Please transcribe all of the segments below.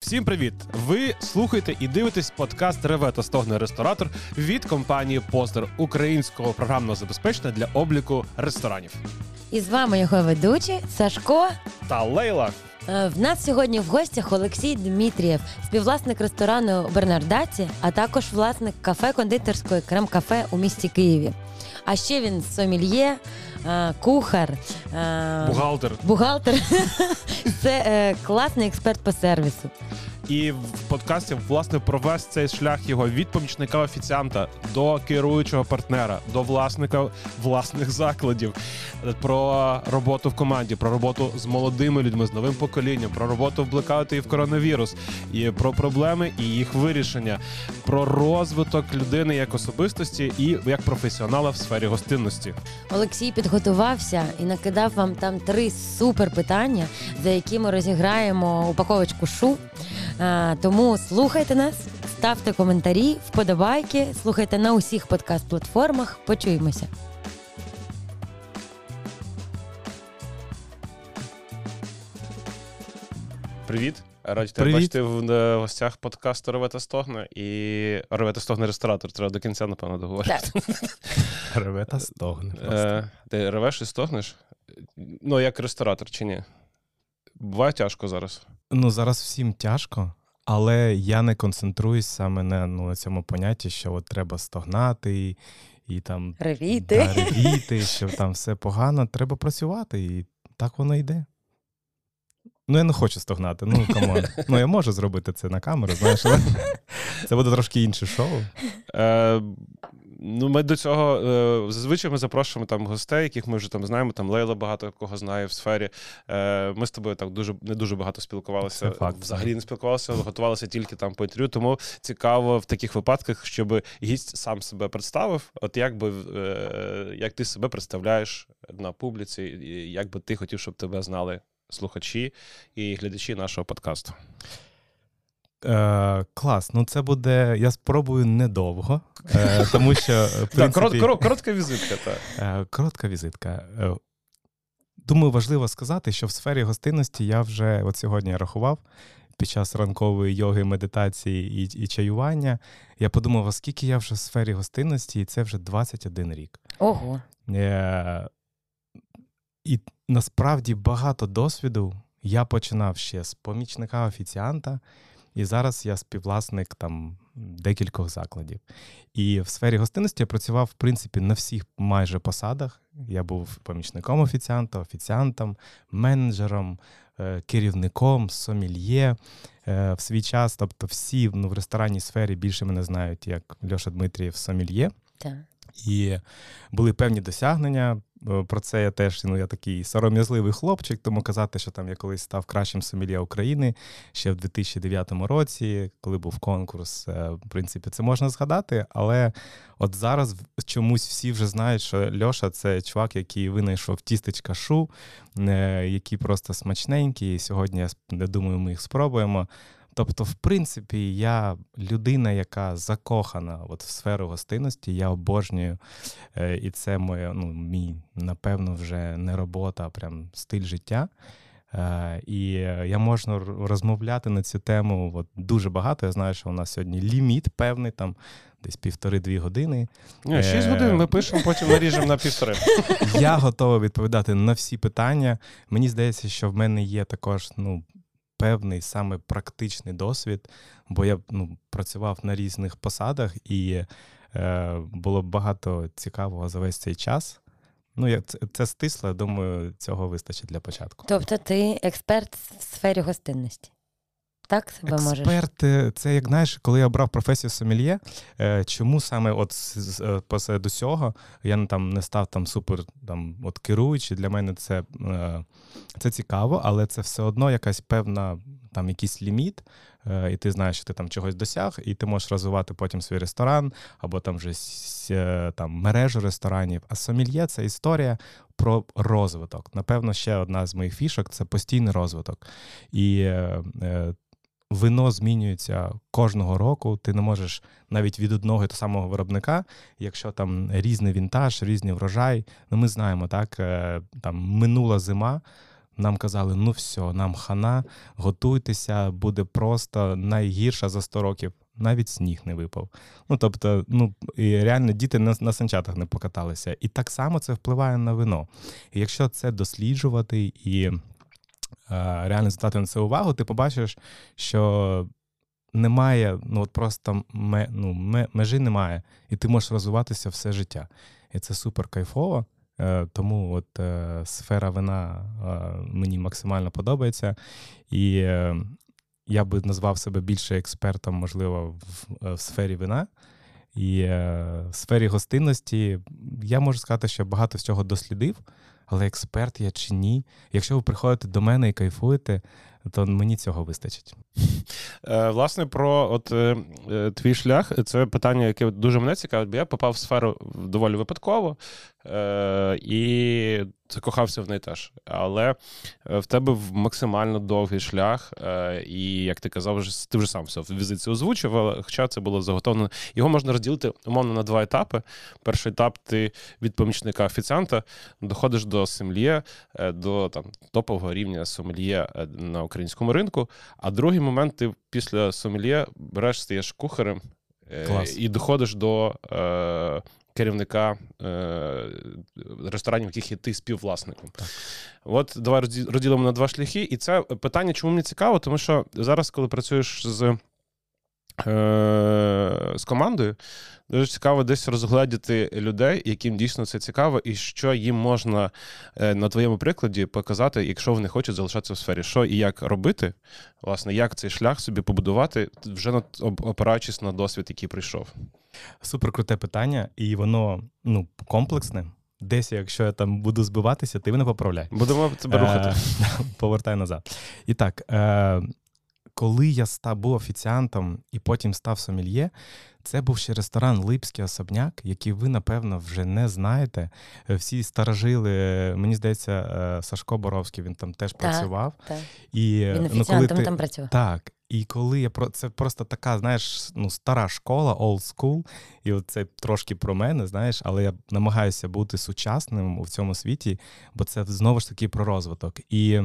Всім привіт! Ви слухаєте і дивитесь подкаст «Реве та стогне ресторатор» від компанії «Постер» – українського програмного забезпечення для обліку ресторанів. І з вами його ведучі Сашко та Лейла. В нас сьогодні в гостях Олексій Дмитрієв, співвласник ресторану «Бернардаці», а також власник кафе-кондитерської «Крем-кафе» у місті Києві. А ще він сомельє, кухар, бухгалтер. Це класний експерт по сервісу. І в подкасті, власне, про весь цей шлях його від помічника-офіціанта до керуючого партнера, до власника власних закладів, про роботу в команді, про роботу з молодими людьми, з новим поколінням, про роботу в блекаути і в коронавірус, і про проблеми і їх вирішення, про розвиток людини як особистості і як професіонала в сфері гостинності. Олексій підготувався і накидав вам там 3 супер питання, за які ми розіграємо упаковочку шу. Тому слухайте нас, ставте коментарі, вподобайки, слухайте на усіх подкаст-платформах. Почуємося. Привіт. Раді тебе бачити в гостях подкасту «Реве та стогне» і «Реве та стогне ресторатор». Треба до кінця, напевно, договорити. Реве та стогне. Ти ревеш і стогнеш? Ну, як ресторатор чи ні? Буває тяжко зараз? Ну, зараз всім тяжко, але я не концентруюсь саме на цьому понятті, що от треба стогнати і там ревіти, що там все погано. Треба працювати, і так воно йде. Ну, я не хочу стогнати, камон. Ну, я можу зробити це на камеру, знаєш, але це буде трошки інше шоу. Ну, ми до цього, зазвичай ми запрошуємо там гостей, яких ми вже там знаємо, там Лейла багато кого знає в сфері. Ми з тобою так не дуже багато спілкувалися, взагалі не спілкувалися, готувалися тільки там по інтерв'ю, тому цікаво в таких випадках, щоб гість сам себе представив, от як ти себе представляєш на публіці, і як би ти хотів, щоб тебе знали слухачі і глядачі нашого подкасту. Клас, це буде, я спробую недовго, тому що, в принципі... Коротка візитка, так. Коротка візитка. Думаю, важливо сказати, що в сфері гостинності я вже, от сьогодні я рахував, під час ранкової йоги, медитації і чаювання, я подумав, а скільки я вже в сфері гостинності, і це вже 21 рік. Ого! І насправді багато досвіду я починав ще з помічника-офіціанта, і зараз я співвласник там декількох закладів. І в сфері гостинності я працював, в принципі, на всіх майже посадах. Я був помічником офіціанта, офіціантом, менеджером, керівником, сомельє в свій час. Тобто всі в ресторанній сфері більше мене знають як Льоша Дмитрієв сомельє. Так. І були певні досягнення. Про це я теж, я такий сором'язливий хлопчик, тому казати, що там я колись став кращим сомельє України ще в 2009 році, коли був конкурс, в принципі, це можна згадати, але от зараз чомусь всі вже знають, що Льоша – це чувак, який винайшов тістечка шу, які просто смачненькі, і сьогодні, я думаю, ми їх спробуємо. Тобто, в принципі, я людина, яка закохана в сферу гостинності, я обожнюю, і це мій, напевно, вже не робота, а прям стиль життя. І я можу розмовляти на цю тему дуже багато. Я знаю, що у нас сьогодні ліміт певний, там десь 1,5-2 години. 6 годин ми пишемо, потім наріжемо на 1,5. Я готовий відповідати на всі питання. Мені здається, що в мене є також, певний саме практичний досвід, бо я працював на різних посадах і було багато цікавого за весь цей час. Це стисло, я думаю, цього вистачить для початку. Тобто ти експерт в сфері гостинності? Так себе можеш? Експерт, це як, знаєш, коли я обрав професію сомельє, чому саме посеред усього я там не став там супер керуючий, для мене це цікаво, але це все одно якась певна, там якийсь ліміт, і ти знаєш, що ти там чогось досяг, і ти можеш розвивати потім свій ресторан, або там вже мережу ресторанів. А сомельє – це історія про розвиток. Напевно, ще одна з моїх фішок – це постійний розвиток. І вино змінюється кожного року, ти не можеш навіть від одного і того самого виробника, якщо там різний вінтаж, різний врожай, ми знаємо, так, там минула зима, нам казали, ну все, нам хана, готуйтеся, буде просто найгірша за 100 років. Навіть сніг не випав. Ну, тобто, і реально діти на санчатах не покаталися. І так само це впливає на вино. І якщо це досліджувати і реально звертати на це увагу, ти побачиш, що немає, просто межі немає. І ти можеш розвиватися все життя. І це супер кайфово. Тому сфера вина мені максимально подобається. І я би назвав себе більше експертом, можливо, в сфері вина. І в сфері гостинності я можу сказати, що багато з цього дослідив, але експерт я чи ні. Якщо ви приходите до мене і кайфуєте, то мені цього вистачить. Власне, про твій шлях, це питання, яке дуже мене цікавить, бо я попав в сферу доволі випадково і закохався в неї теж. Але в тебе максимально довгий шлях, і, як ти казав, ти вже сам все в візиці озвучив, хоча це було заготовлено. Його можна розділити, умовно, на 2 етапи. Перший етап – ти від помічника офіціанта доходиш до сомельє, до топового рівня сомельє на українському ринку, а другий момент – ти після сомельє стаєш кухарем. Клас. І доходиш до керівника ресторанів, яких є ти співвласником. Так. От давай розділимо на 2 шляхи. І це питання, чому мені цікаво, тому що зараз, коли працюєш з командою, дуже цікаво десь розгледіти людей, яким дійсно це цікаво, і що їм можна на твоєму прикладі показати, якщо вони хочуть залишатися в сфері. Що і як робити, власне, як цей шлях собі побудувати, вже опираючись на досвід, який прийшов. Супер круте питання, і воно комплексне. Десь, якщо я там буду збиватися, ти мене поправляй. Будемо тебе рухати. Повертай назад. І так, коли я був офіціантом і потім став сомельє, це був ще ресторан «Липський особняк», який ви, напевно, вже не знаєте. Всі старожили, мені здається, Сашко Боровський, він там теж працював. Так. І, він офіціантом там працював. Так. І коли це просто така, стара школа, old school, і це трошки про мене, але я намагаюся бути сучасним у цьому світі, бо це знову ж таки про розвиток. І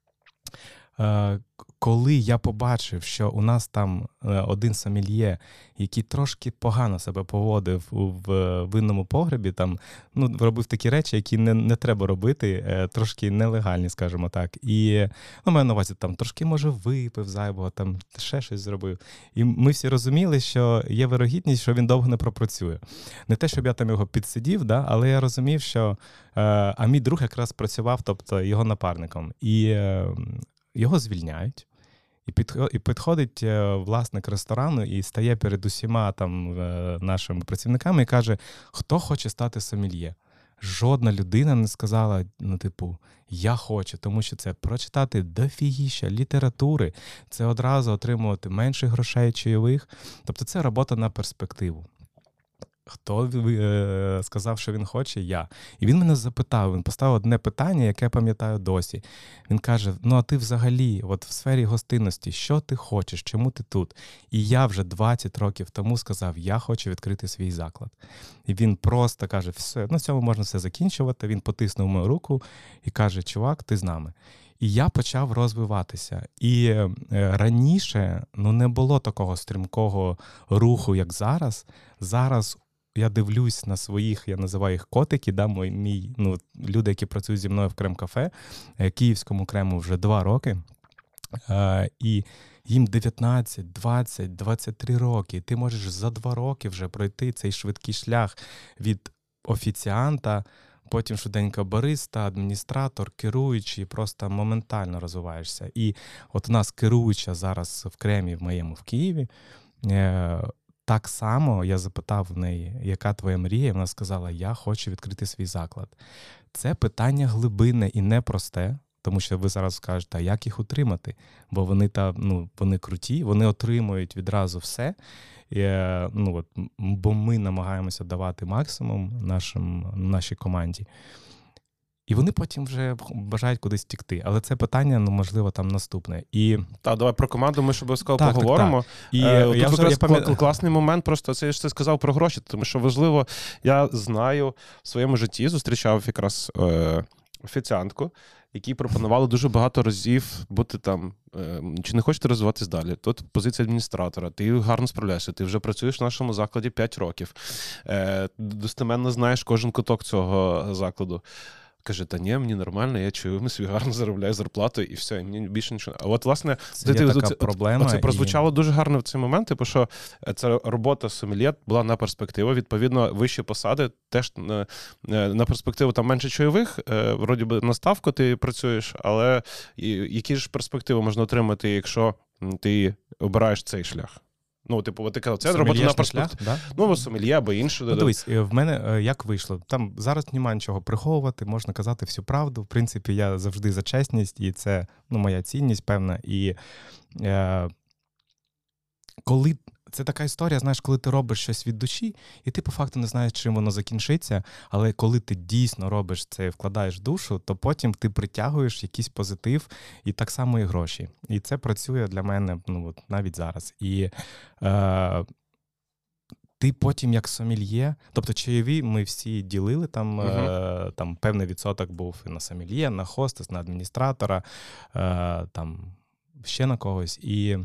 коли я побачив, що у нас там один сомельє, який трошки погано себе поводив в винному погребі, там, робив такі речі, які не треба робити, трошки нелегальні, скажімо так. І, маю на увазі, там, трошки, може, випив зайвого, там, ще щось зробив. І ми всі розуміли, що є вирогідність, що він довго не пропрацює. Не те, щоб я там його підсидів, але я розумів, що... А мій друг якраз працював, тобто, його напарником. І його звільняють, і підходить власник ресторану і стає перед усіма там нашими працівниками і каже, хто хоче стати сомельє. Жодна людина не сказала, я хочу, тому що це прочитати дофігіща літератури, це одразу отримувати менше грошей чайових. Тобто це робота на перспективу. Хто сказав, що він хоче? Я. І він мене запитав, він поставив одне питання, яке я пам'ятаю досі. Він каже, а ти взагалі, в сфері гостинності, що ти хочеш, чому ти тут? І я вже 20 років тому сказав, я хочу відкрити свій заклад. І він просто каже, все, на цьому можна все закінчувати. Він потиснув мою руку і каже, чувак, ти з нами. І я почав розвиватися. І раніше не було такого стрімкого руху, як зараз. Зараз я дивлюсь на своїх, я називаю їх котики, люди, які працюють зі мною в Крем-кафе, київському Крему вже 2 роки. І їм 19, 20, 23 роки. Ти можеш за 2 роки вже пройти цей швидкий шлях від офіціанта, потім швиденько бариста, адміністратор, керуючий, просто моментально розвиваєшся. І от у нас керуюча зараз в Кремі, в моєму в Києві, так само я запитав в неї, яка твоя мрія, вона сказала, я хочу відкрити свій заклад. Це питання глибинне і непросте, тому що ви зараз скажете, а як їх утримати? Бо вони круті, вони отримують відразу все, бо ми намагаємося давати максимум нашій команді. І вони потім вже бажають кудись втекти. Але це питання, можливо, там наступне. Так, давай про команду ми ж обов'язково поговоримо. Так. І якраз класний момент, просто це ти сказав про гроші, тому що важливо, я знаю, в своєму житті зустрічав якраз офіціантку, які пропонували дуже багато разів бути там, чи не хочете розвиватись далі. Тут позиція адміністратора, ти гарно справляєшся, ти вже працюєш в нашому закладі 5 років, достеменно знаєш кожен куток цього закладу. Каже, та ні, мені нормально, я чую, ми собі гарно заробляю зарплату і все, і мені більше нічого. А от, власне, це прозвучало дуже гарно в цей момент, тому що ця робота сомельє була на перспективу, відповідно, вищі посади теж на перспективу там менше чайових, вроді би на ставку ти працюєш, але які ж перспективи можна отримати, якщо ти обираєш цей шлях? Ну, типу, ти казав, це робота на перспективу. Да? Ну, сомельє або інше. Ну, дивись, в мене як вийшло? Там зараз немає нічого приховувати, можна казати всю правду. В принципі, я завжди за чесність, і це моя цінність певна. І коли це така історія, знаєш, коли ти робиш щось від душі, і ти по факту не знаєш, чим воно закінчиться, але коли ти дійсно робиш це і вкладаєш душу, то потім ти притягуєш якийсь позитив і так само і гроші. І це працює для мене навіть зараз. І ти потім як сомельє, тобто чайові ми всі ділили, там певний відсоток був і на сомельє, на хостес, на адміністратора, там ще на когось. І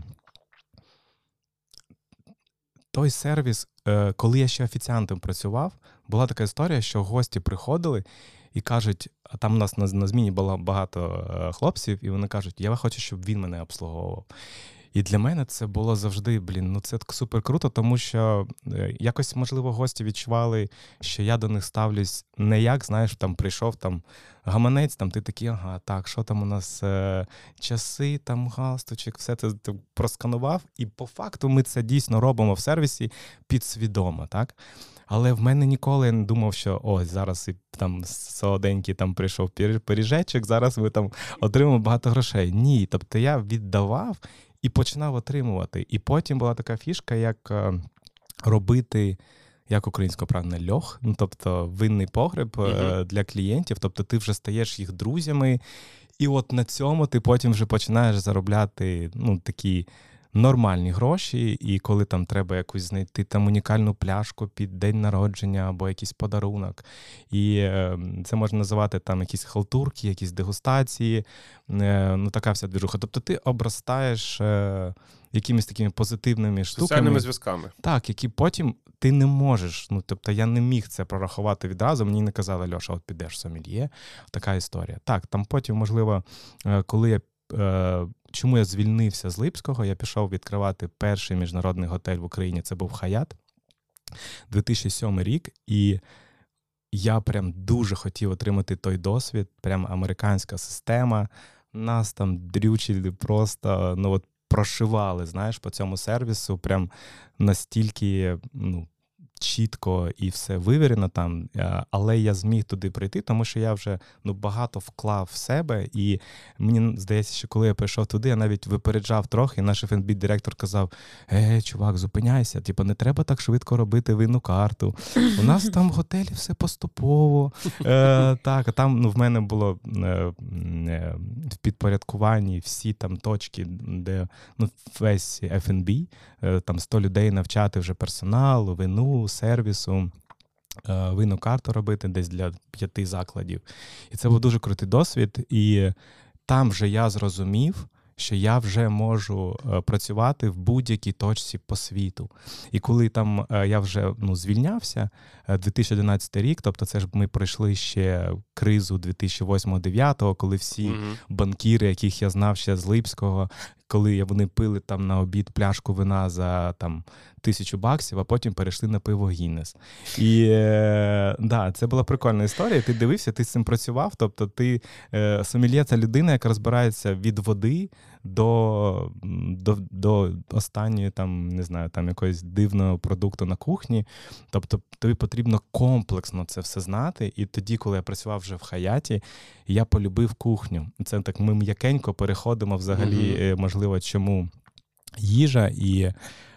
той сервіс, коли я ще офіціантом працював, була така історія, що гості приходили і кажуть, а там у нас на зміні було багато хлопців, і вони кажуть, я хочу, щоб він мене обслуговував. І для мене це було завжди, це супер круто, тому що якось, можливо, гості відчували, що я до них ставлюсь не як, знаєш, там прийшов там гаманець, там ти такий, ага, так, що там у нас часи, там галстучок, все це ти просканував. І по факту ми це дійсно робимо в сервісі підсвідомо, так? Але в мене ніколи не думав, що ось зараз і там солоденький там прийшов пиріжечок, зараз ми там отримаємо багато грошей. Ні, тобто я віддавав і починав отримувати. І потім була така фішка, як робити, як українською правильно, льох, тобто винний погреб для клієнтів, тобто ти вже стаєш їх друзями, і от на цьому ти потім вже починаєш заробляти такі нормальні гроші, і коли там треба якусь знайти там унікальну пляшку під день народження або якийсь подарунок. І це можна називати там якісь халтурки, якісь дегустації, така вся движуха. Тобто ти обростаєш якимись такими позитивними штуками. Соціальними зв'язками. Так, які потім ти не можеш, тобто я не міг це прорахувати відразу, мені не казали, Льоша, от підеш сомельє, така історія. Так, там потім, можливо, коли я чому я звільнився з Липського, я пішов відкривати перший міжнародний готель в Україні, це був Хаят, 2007 рік, і я прям дуже хотів отримати той досвід, прям американська система, нас там дрючили просто, прошивали, знаєш, по цьому сервісу, прям настільки, чітко і все вивірено там, але я зміг туди прийти, тому що я вже багато вклав в себе, і мені здається, що коли я прийшов туди, я навіть випереджав трохи, і наш F&B-директор казав, чувак, зупиняйся, не треба так швидко робити винну карту. У нас там в готелі все поступово. Так, а там в мене було в підпорядкуванні всі там точки, де весь F&B, там 100 людей навчати вже персоналу, вину, сервісу, винну карту робити десь для 5 закладів. І це був дуже крутий досвід. І там вже я зрозумів, що я вже можу працювати в будь-якій точці по світу. І коли там я вже звільнявся, 2011 рік, тобто це ж ми пройшли ще кризу 2008-2009, коли всі банкіри, яких я знав ще з Липського, коли вони пили там на обід пляшку вина за там $1000, а потім перейшли на пиво Гіннес. І це була прикольна історія. Ти дивився, ти з цим працював, тобто ти сомельє – це людина, яка розбирається від води до останньої там, не знаю, там якогось дивного продукту на кухні. Тобто тобі потрібно комплексно це все знати. І тоді, коли я працював вже в Хаяті, я полюбив кухню. Це так ми м'якенько переходимо взагалі, можливо, чому їжа і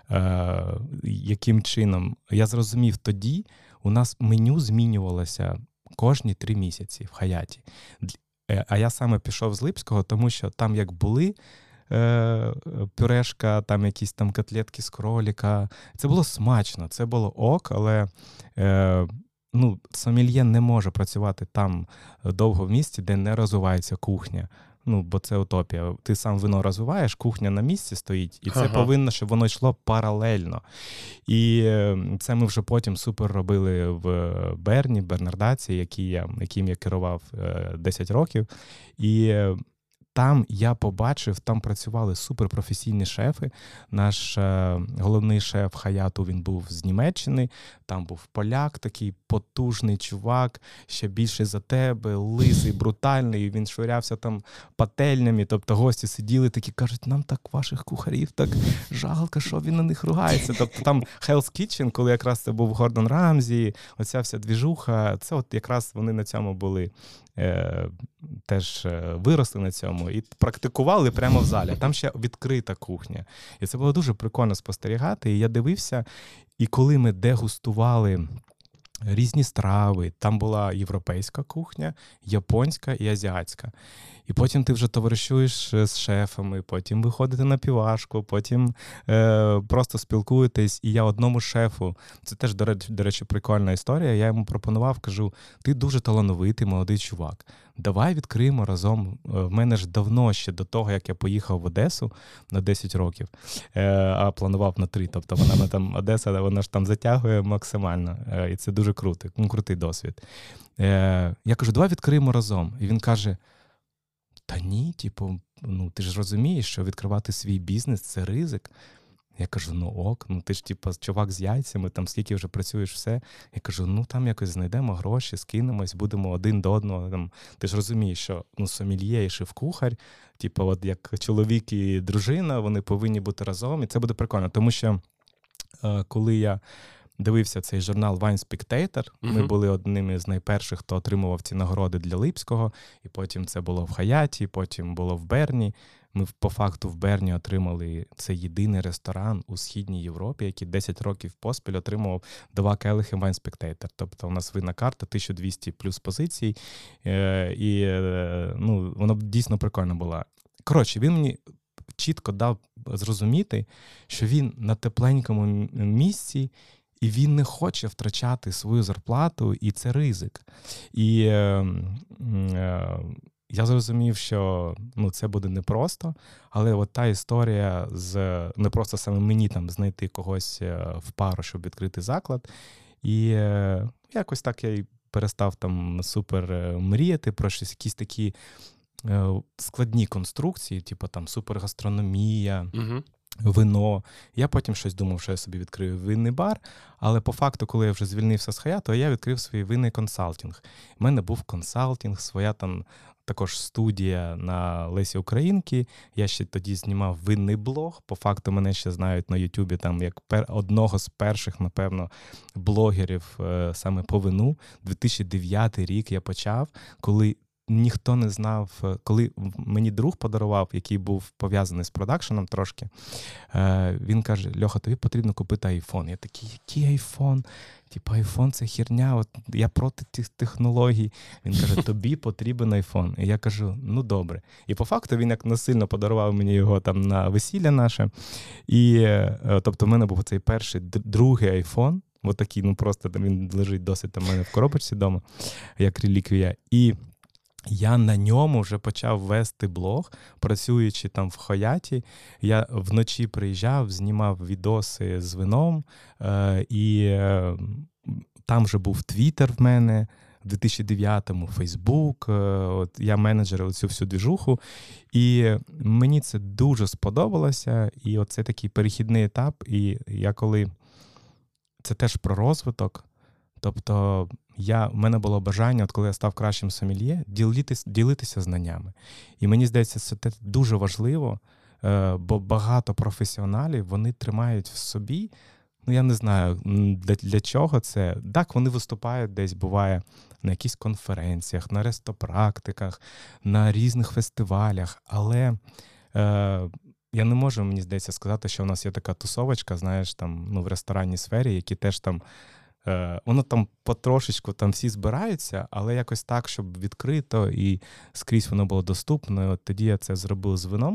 яким чином. Я зрозумів тоді, у нас меню змінювалося кожні 3 місяці в Хаяті. А я саме пішов з Липського, тому що там як були пюрешка, там якісь там котлетки з кроліка. Це було смачно, це було ок, але сомельє не може працювати там довго в місті, де не розвивається кухня. Бо це утопія. Ти сам вино розвиваєш, кухня на місці стоїть, і це повинно, щоб воно йшло паралельно. І це ми вже потім супер робили в Бернардаці, яким я керував 10 років. І там я побачив, там працювали суперпрофесійні шефи. Наш головний шеф Хаяту, він був з Німеччини, там був поляк, такий потужний чувак, ще більший за тебе, лисий, брутальний, він швирявся там пательнями, тобто гості сиділи такі, кажуть, нам так ваших кухарів так жалко, що він на них ругається. Тобто там Hell's Kitchen, коли якраз це був Гордон Рамзі, оця вся двіжуха, це от якраз вони на цьому були. Теж виросли на цьому і практикували прямо в залі. Там ще відкрита кухня. І це було дуже прикольно спостерігати. І я дивився, і коли ми дегустували різні страви, там була європейська кухня, японська і азіатська. І потім ти вже товаришуєш з шефами, потім виходите на півашку, потім просто спілкуєтесь. І я одному шефу, це теж, до речі, прикольна історія, я йому пропонував, кажу, ти дуже талановитий молодий чувак, давай відкриємо разом. В мене ж давно, ще до того, як я поїхав в Одесу на 10 років, а планував на 3, тобто вона там, Одеса, вона ж там затягує максимально, і це дуже крутий досвід. Я кажу, давай відкриємо разом. І він каже, та ні, ти ж розумієш, що відкривати свій бізнес – це ризик. Я кажу, ок, ти ж чувак з яйцями, там скільки вже працюєш, все. Я кажу, там якось знайдемо гроші, скинемось, будемо один до одного. Там, ти ж розумієш, що сомельє і шеф-кухар, от як чоловік і дружина, вони повинні бути разом, і це буде прикольно. Тому що коли я дивився цей журнал Wine Spectator, ми були одними з найперших, хто отримував ці нагороди для Липського, і потім це було в Хаяті, потім було в Берні. Ми по факту в Берні отримали, це єдиний ресторан у Східній Європі, який 10 років поспіль отримував 2 келихи Wine Spectator. Тобто у нас винна карта, 1200 плюс позицій, і воно дійсно прикольно було. Коротше, він мені чітко дав зрозуміти, що він на тепленькому місці, і він не хоче втрачати свою зарплату, і це ризик. І я зрозумів, що це буде непросто, але от та історія не просто саме мені там знайти когось в пару, щоб відкрити заклад. І якось так я й перестав там супер мріяти про щось, якісь такі складні конструкції, типу там супергастрономія, вино. Я потім щось думав, що я собі відкрию винний бар, але по факту, коли я вже звільнився з Хаяту, я відкрив свій винний консалтинг. У мене був консалтинг, своя там також студія на Лесі Українки. Я ще тоді знімав винний блог. По факту мене ще знають на Ютубі там як одного з перших, напевно, блогерів саме по вину. 2009 рік я почав, коли ніхто не знав, коли мені друг подарував, який був пов'язаний з продакшеном трошки, він каже, Льоха, тобі потрібно купити айфон. Я такий, який айфон? Типа айфон це херня, от я проти тих технологій. Він каже, тобі потрібен айфон. І я кажу, добре. І по факту він як насильно подарував мені його там на весілля наше. І, тобто в мене був цей перший, другий айфон, от такий, просто він лежить досить там в мене в коробочці вдома, як реліквія. І я на ньому вже почав вести блог, працюючи там в Хаяті. Я вночі приїжджав, знімав відоси з вином, і там вже був Твіттер в мене, в 2009-му Фейсбук, я менеджерив цю всю двіжуху, і мені це дуже сподобалося, і оце такий перехідний етап, і я коли... Це теж про розвиток, в мене було бажання, коли я став кращим сомельє, ділитися знаннями. І мені здається, це дуже важливо, бо багато професіоналів, вони тримають в собі, я не знаю, для чого це. Так, вони виступають десь, буває, на якихось конференціях, на рестопрактиках, на різних фестивалях, але я не можу, мені здається, сказати, що у нас є така тусовочка, знаєш, там, в ресторанній сфері, які теж там воно там потрошечку там всі збираються, але якось так, щоб відкрито і скрізь воно було доступно. І от тоді я це зробив з вином.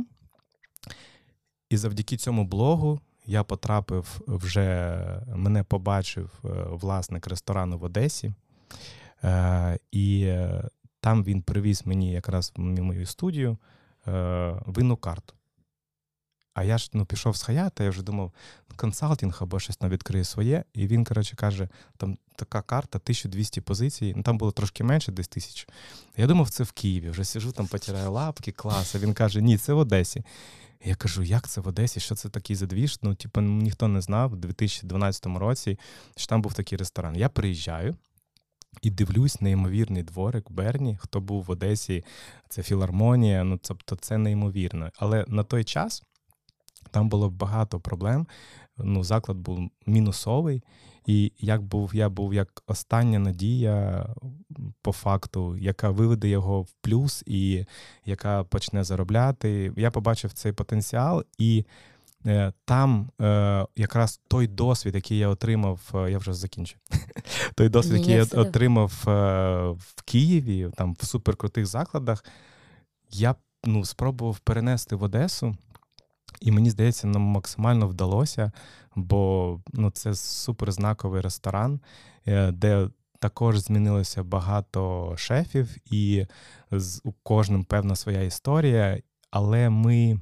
І завдяки цьому блогу я потрапив мене побачив власник ресторану в Одесі. І там він привіз мені якраз в мою студію винну карту. А я ж пішов з Хаята, я вже думав, консалтинг або щось відкриє своє. І він, каже, там така карта, 1200 позицій, там було трошки менше, десь 1000. Я думав, це в Києві, вже сижу, там потираю лапки, клас. А він каже, ні, це в Одесі. Я кажу, як це в Одесі, що це такий задвіж? Ніхто не знав, у 2012 році, що там був такий ресторан. Я приїжджаю і дивлюсь, неймовірний дворик Берні. Хто був в Одесі, це філармонія, тобто це неймовірно. Але на той час там було багато проблем, заклад був мінусовий, і я був як остання надія по факту, яка виведе його в плюс і яка почне заробляти. Я побачив цей потенціал, і там якраз той досвід, який я отримав, я вже закінчу, той досвід, який я отримав в Києві, там в суперкрутих закладах, я спробував перенести в Одесу. І мені здається, нам максимально вдалося, бо це суперзнаковий ресторан, де також змінилося багато шефів, і у кожним певна своя історія, але ми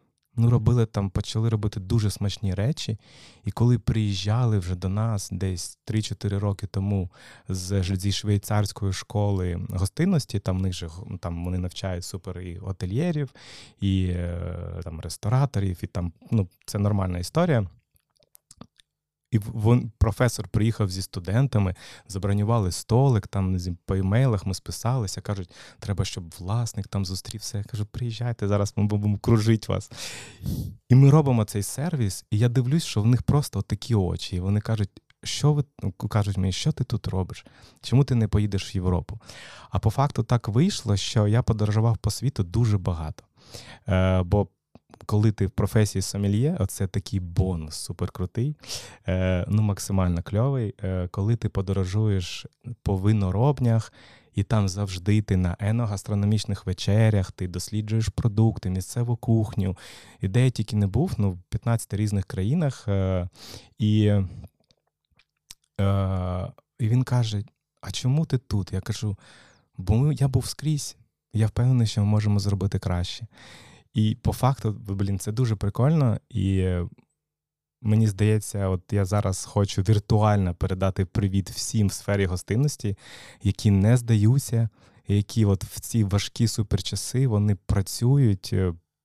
почали робити дуже смачні речі, і коли приїжджали вже до нас десь 3-4 роки тому зі швейцарської школи гостинності, там вони навчають супер і готельєрів, і там рестораторів, і там, це нормальна історія. І професор приїхав зі студентами, забронювали столик, там по імейлах ми списалися, кажуть, треба, щоб власник там зустрівся. Я кажу, приїжджайте, зараз ми будемо кружити вас. І ми робимо цей сервіс, і я дивлюсь, що в них просто такі очі. І вони кажуть, кажуть мені, що ти тут робиш? Чому ти не поїдеш в Європу? А по факту так вийшло, що я подорожував по світу дуже багато. Бо коли ти в професії сомельє, оце такий бонус суперкрутий, максимально кльовий. Коли ти подорожуєш по виноробнях, і там завжди ти на еногастрономічних вечерях, ти досліджуєш продукти, місцеву кухню. І де я тільки не був, в 15 різних країнах. І він каже, а чому ти тут? Я кажу, бо я був скрізь. Я впевнений, що ми можемо зробити краще. І по факту, це дуже прикольно, і мені здається, от я зараз хочу віртуально передати привіт всім в сфері гостинності, які не здаються, які от в ці важкі суперчаси, вони працюють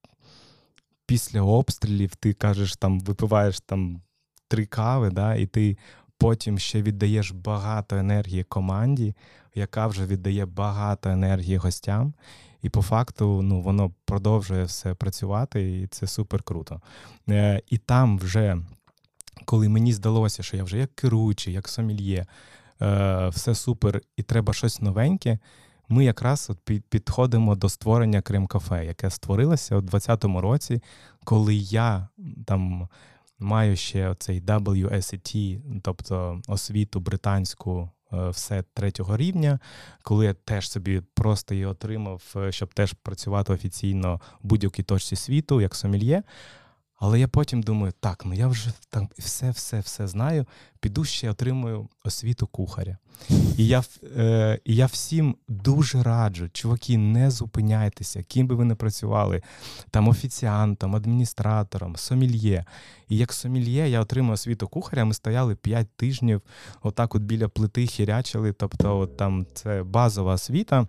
після обстрілів, ти кажеш, там, випиваєш там 3 кави, да, і ти потім ще віддаєш багато енергії команді, яка вже віддає багато енергії гостям. І по факту воно продовжує все працювати, і це супер круто. І там вже, коли мені здалося, що я вже як керуючий, як сомельє, все супер, і треба щось новеньке, ми якраз підходимо до створення Крем-кафе, яке створилося у 2020 році, коли я там маю ще оцей WSET, тобто освіту британську, все 3-го рівня, коли я теж собі просто її отримав, щоб теж працювати офіційно в будь-якій точці світу, як сомельє. Але я потім думаю, так, я вже там все знаю, піду ще отримую освіту кухаря. І я всім дуже раджу, чуваки, не зупиняйтеся, ким би ви не працювали, там офіціантом, адміністратором, сомельє. І як сомельє я отримав освіту кухаря, ми стояли 5 тижнів, отак от біля плити хірячили, тобто там це базова освіта.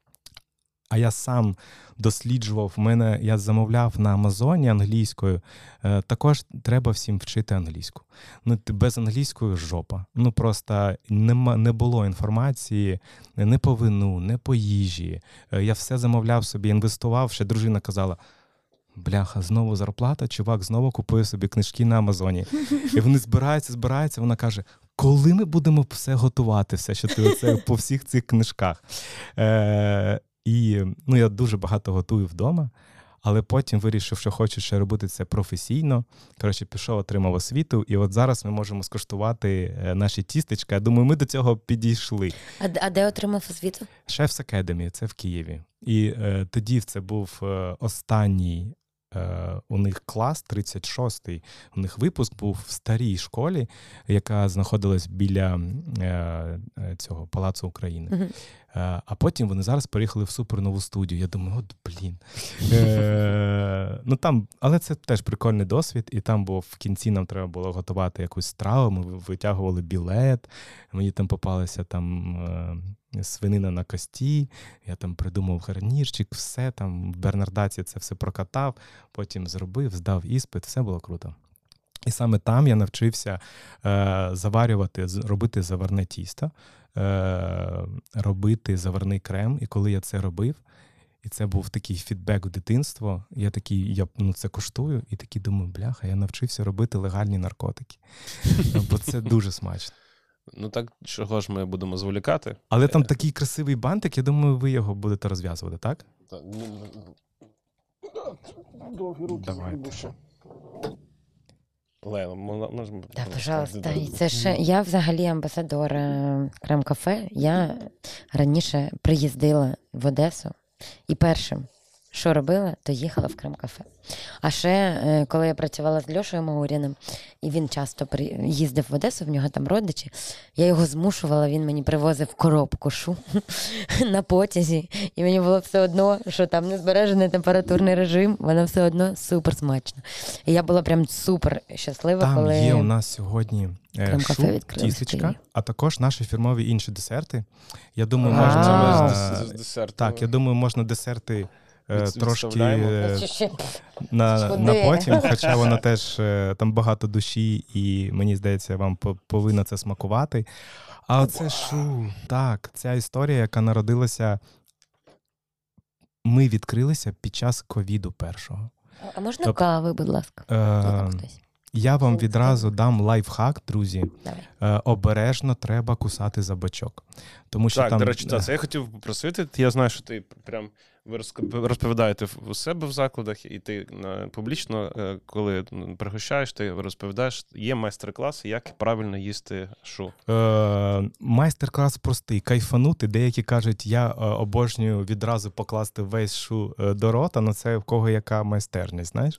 А я сам досліджував, я замовляв на Амазоні англійською. Також треба всім вчити англійську. Без англійської жопа. Просто не було інформації не по вину, не по їжі. Я все замовляв собі, інвестував. Ще дружина казала, бляха, знову зарплата, чувак знову купує собі книжки на Амазоні. І вони збираються, вона каже, коли ми будемо все готувати, все, що ти оце по всіх цих книжках. І я дуже багато готую вдома, але потім вирішив, що хочу ще робити це професійно. Пішов, отримав освіту, і от зараз ми можемо скуштувати наші тістечка. Я думаю, ми до цього підійшли. А де отримав освіту? Chef's Academy, це в Києві. І тоді це був останній у них клас 36-й, у них випуск був в старій школі, яка знаходилась біля цього Палацу України. Мгм. А потім вони зараз переїхали в супернову студію. Я думаю, от блін. Ну там, але це теж прикольний досвід, і там було в кінці нам треба було готувати якусь страву, ми витягували білет, мені там попалася там свинина на кості, я там придумав гарнірчик, все там в Бернардаці це все прокатав, потім зробив, здав іспит, все було круто. І саме там я навчився заварювати, робити заварне тісто, робити заварний крем. І коли я це робив, і це був такий фідбек у дитинство, я це коштую, і такий думаю, бляха, я навчився робити легальні наркотики. Бо це дуже смачно. Ну так, чого ж ми будемо зволікати? Але там такий красивий бантик, я думаю, ви його будете розв'язувати, так? Довгі руки. Давайте. Лейла, можемо... Так, пожалуйста. І це ж я взагалі амбасадор Крем-кафе. Я раніше приїздила в Одесу і першим, що робила, то їхала в Крем-кафе. А ще, коли я працювала з Льошею Мауріним, і він часто їздив в Одесу, в нього там родичі, я його змушувала, він мені привозив коробку шу на потязі, і мені було все одно, що там не збережений температурний режим, воно все одно супер смачно. І я була прям супер щаслива, там коли... Там є у нас сьогодні шу, тістечка, а також наші фірмові інші десерти. Я думаю, можна... Так, я думаю, можна десерти трошки на потім, хоча воно теж там багато душі, і мені здається, вам повинно це смакувати. А оце шу, так, ця історія, яка народилася, ми відкрилися під час ковіду першого. А можна кави, будь ласка? Я вам відразу дам лайфхак, друзі. Обережно треба кусати за бочок. Тому що так, там... до речі, це я хотів попросити. Я знаю, що ти прям ви розповідаєте у себе в закладах, і ти публічно, коли пригощаєш, ти розповідаєш, є майстер-класи, як правильно їсти шу. Майстер-клас простий. Кайфанути. Деякі кажуть, я обожнюю відразу покласти весь шу до рота, але це в кого яка майстерність, знаєш?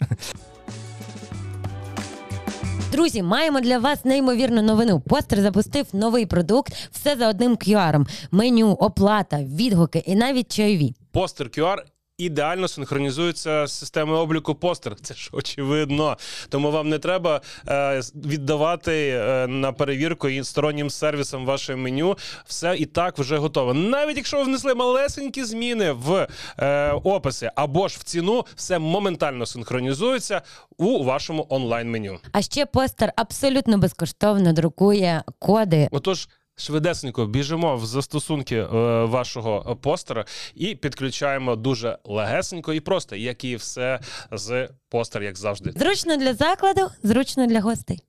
Друзі, маємо для вас неймовірну новину. Постер запустив новий продукт, все за одним QR. Меню, оплата, відгуки і навіть чайові. Постер QR ідеально синхронізується з системою обліку Постер. Це ж очевидно. Тому вам не треба віддавати на перевірку і стороннім сервісам ваше меню. Все і так вже готово. Навіть якщо ви внесли малесенькі зміни в описи або ж в ціну, все моментально синхронізується у вашому онлайн-меню. А ще Постер абсолютно безкоштовно друкує коди. Отож, швидесенько біжимо в застосунки вашого постера і підключаємо дуже легесенько і просто, як і все з Постер, як завжди. Зручно для закладу, зручно для гостей.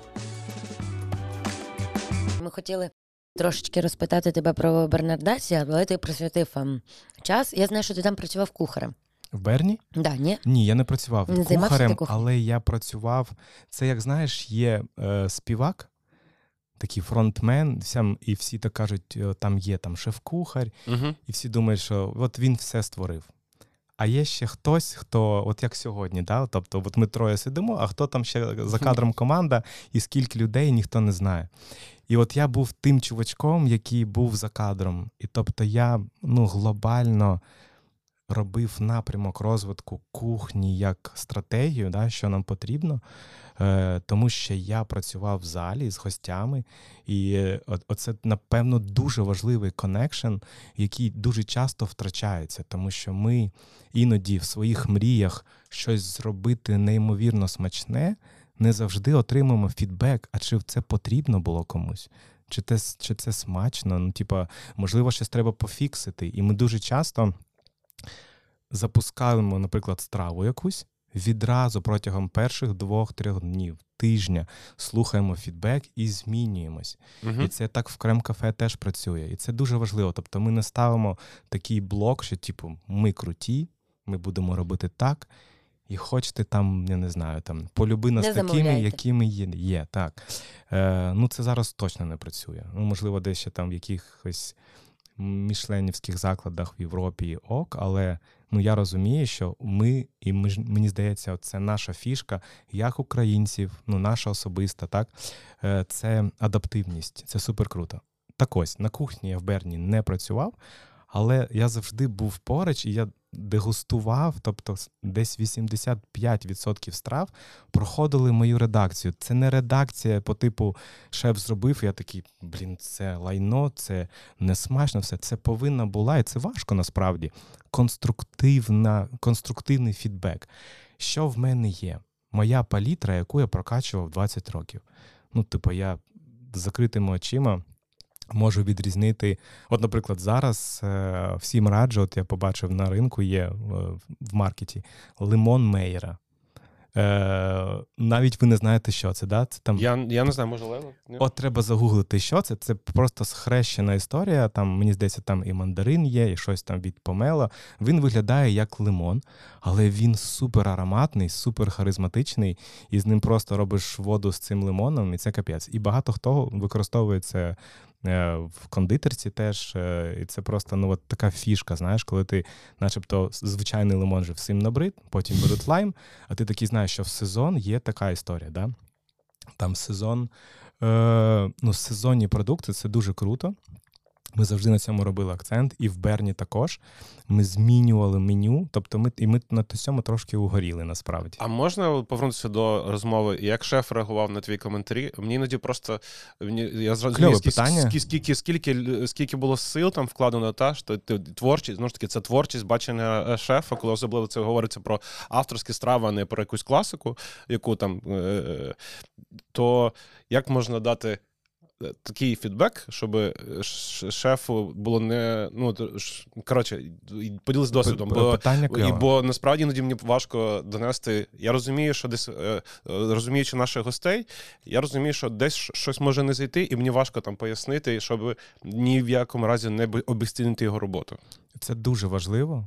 Ми хотіли трошечки розпитати тебе про Бернардаці, але ти присвятив час. Я знаю, що ти там працював кухарем. В Берні? Да, ні? Ні, я не працював не кухарем, але я працював... Це, як знаєш, є співак, такий фронтмен, і всі так кажуть, там є шеф-кухар, і всі думають, що от він все створив. А є ще хтось, хто, от як сьогодні, да? Тобто от ми троє сидимо, а хто там ще за кадром команда, і скільки людей, ніхто не знає. І от я був тим чувачком, який був за кадром. І тобто я глобально робив напрямок розвитку кухні як стратегію, да, що нам потрібно, тому що я працював в залі з гостями, і оце, напевно, дуже важливий коннекшн, який дуже часто втрачається, тому що ми іноді в своїх мріях щось зробити неймовірно смачне, не завжди отримуємо фідбек, а чи це потрібно було комусь, чи це смачно, можливо, щось треба пофіксити, і ми дуже часто запускаємо, наприклад, страву якусь, відразу протягом перших 2-3 днів, тижня слухаємо фідбек і змінюємось. І це так в Крем-кафе теж працює. І це дуже важливо. Тобто ми не ставимо такий блок, що ми круті, ми будемо робити так, і хочете там, я не знаю, полюби нас такими, якими є. Так. Це зараз точно не працює. Можливо, десь ще в якихось мішленівських закладах в Європі ок, але я розумію, що мені здається, це наша фішка, як українців, наша особиста, так, це адаптивність, це супер круто. Так ось, на кухні я в Берні не працював, але я завжди був поруч, і я дегустував, тобто десь 85% страв проходили мою редакцію. Це не редакція по типу шеф зробив, і я такий, це лайно, це не смачно все. Це повинна була, і це важко насправді, конструктивний фідбек. Що в мене є? Моя палітра, яку я прокачував 20 років. Я з закритими очима можу відрізнити. От, наприклад, зараз всім раджу, я побачив на ринку, є в маркеті, лимон Мейера. Навіть ви не знаєте, що це, да? Це там... Я не знаю, може Лейло? От треба загуглити, що це. Це просто схрещена історія. Там, мені здається, там і мандарин є, і щось там від помело. Він виглядає як лимон, але він супер ароматний, супер харизматичний, і з ним просто робиш воду з цим лимоном, і це капець. І багато хто використовує це в кондитерці теж, і це просто от така фішка, знаєш, коли ти начебто звичайний лимон вже всім набрид, потім беруть лайм, а ти такий знаєш, що в сезон є така історія, да? Там сезон, сезонні продукти, це дуже круто. Ми завжди на цьому робили акцент, і в Берні також. Ми змінювали меню, тобто ми на цьому трошки угоріли, насправді. А можна повернутися до розмови, як шеф реагував на твої коментарі? Мені іноді просто, я зрозумів, скільки було сил там вкладено, що творчість, знову ж таки, це творчість, бачення шефа, коли особливо це говориться про авторські страви, а не про якусь класику, яку там, то як можна дати такий фідбек, щоб шефу було не... поділись досвідом. Бо насправді іноді мені важко донести. Я розумію, що десь, розуміючи наших гостей, я розумію, що десь щось може не зайти, і мені важко там пояснити, щоб ні в якому разі не обезцінити його роботу. Це дуже важливо.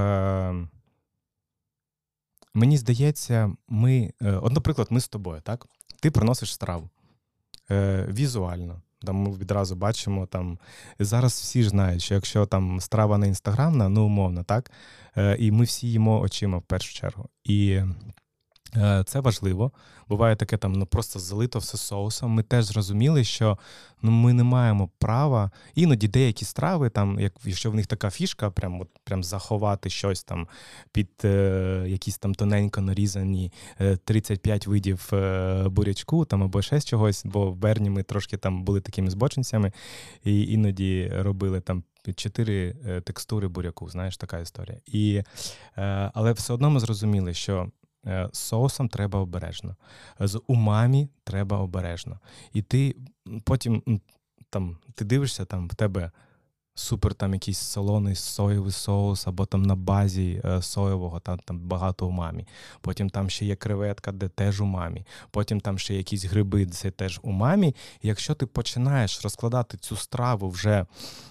Мені здається, наприклад, ми з тобою, так? Ти приносиш страву. Візуально. Там ми відразу бачимо, там, зараз всі ж знають, що якщо там страва не інстаграмна, умовно, так, і ми всі їмо очима в першу чергу. І це важливо. Буває таке там, просто залито все соусом. Ми теж зрозуміли, що ми не маємо права, іноді деякі страви, там, якщо в них така фішка, прям заховати щось там під якісь там тоненько нарізані 35 видів бурячку там, або ще чогось, бо в Берні ми трошки там були такими збочинцями, і іноді робили там 4 текстури буряку, знаєш, така історія. Але все одно ми зрозуміли, що з соусом треба обережно, з умамі треба обережно. І ти потім там, ти дивишся, там в тебе супер там якийсь солоний соєвий соус, або там на базі соєвого, там багато умамі. Потім там ще є креветка, де теж умамі. Потім там ще якісь гриби, це теж умамі. І якщо ти починаєш розкладати цю страву вже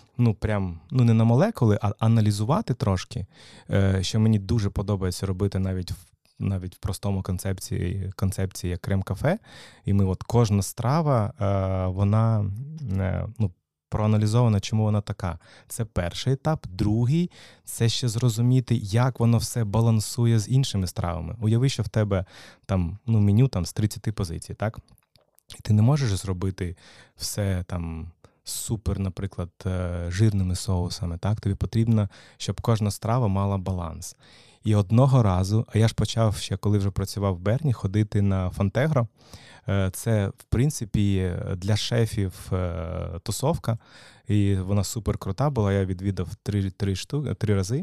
не на молекули, а аналізувати трошки, що мені дуже подобається робити навіть в простому концепції як крем-кафе, і ми кожна страва, вона проаналізована, чому вона така. Це перший етап. Другий – це ще зрозуміти, як воно все балансує з іншими стравами. Уяви, що в тебе там, меню там, з 30 позицій, так? І ти не можеш зробити все там супер, наприклад, жирними соусами, так? Тобі потрібно, щоб кожна страва мала баланс. І одного разу, а я ж почав ще, коли вже працював в Берні, ходити на Фонтегро. Це, в принципі, для шефів тусовка, і вона супер крута була, я відвідав 3 рази.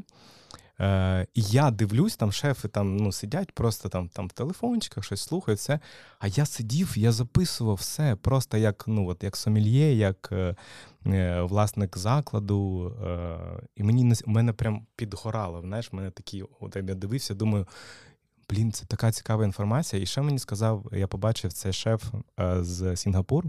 І я дивлюсь, там шефи там, сидять просто там в телефончиках, щось слухають, все. А я сидів, я записував все, просто як сомельє, як власник закладу. І в мене прям підгорало, знаєш, мене такі, я дивився, думаю, це така цікава інформація. І ще мені сказав, я побачив, це шеф з Сінгапуру.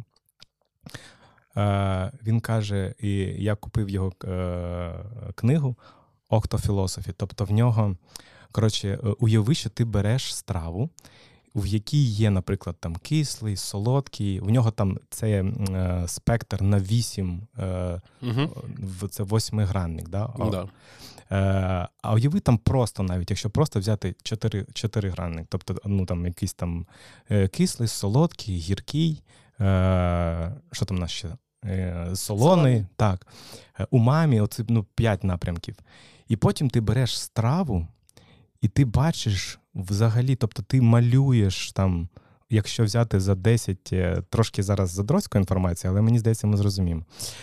Він каже, і я купив його книгу «Octo Philosophy». Тобто в нього, уяви, що ти береш страву, в якій є, наприклад, там кислий, солодкий, в нього там це спектр на 8, це 8-гранник, да? Да. А уяви там просто навіть, якщо просто взяти 4-гранник, тобто там якийсь там кислий, солодкий, гіркий, що там у нас ще? Солоний, так, умамі, оце 5 напрямків. І потім ти береш страву, і ти бачиш взагалі, тобто ти малюєш там, якщо взяти за 10, трошки зараз задроцька інформація, але мені здається, ми зрозуміємо.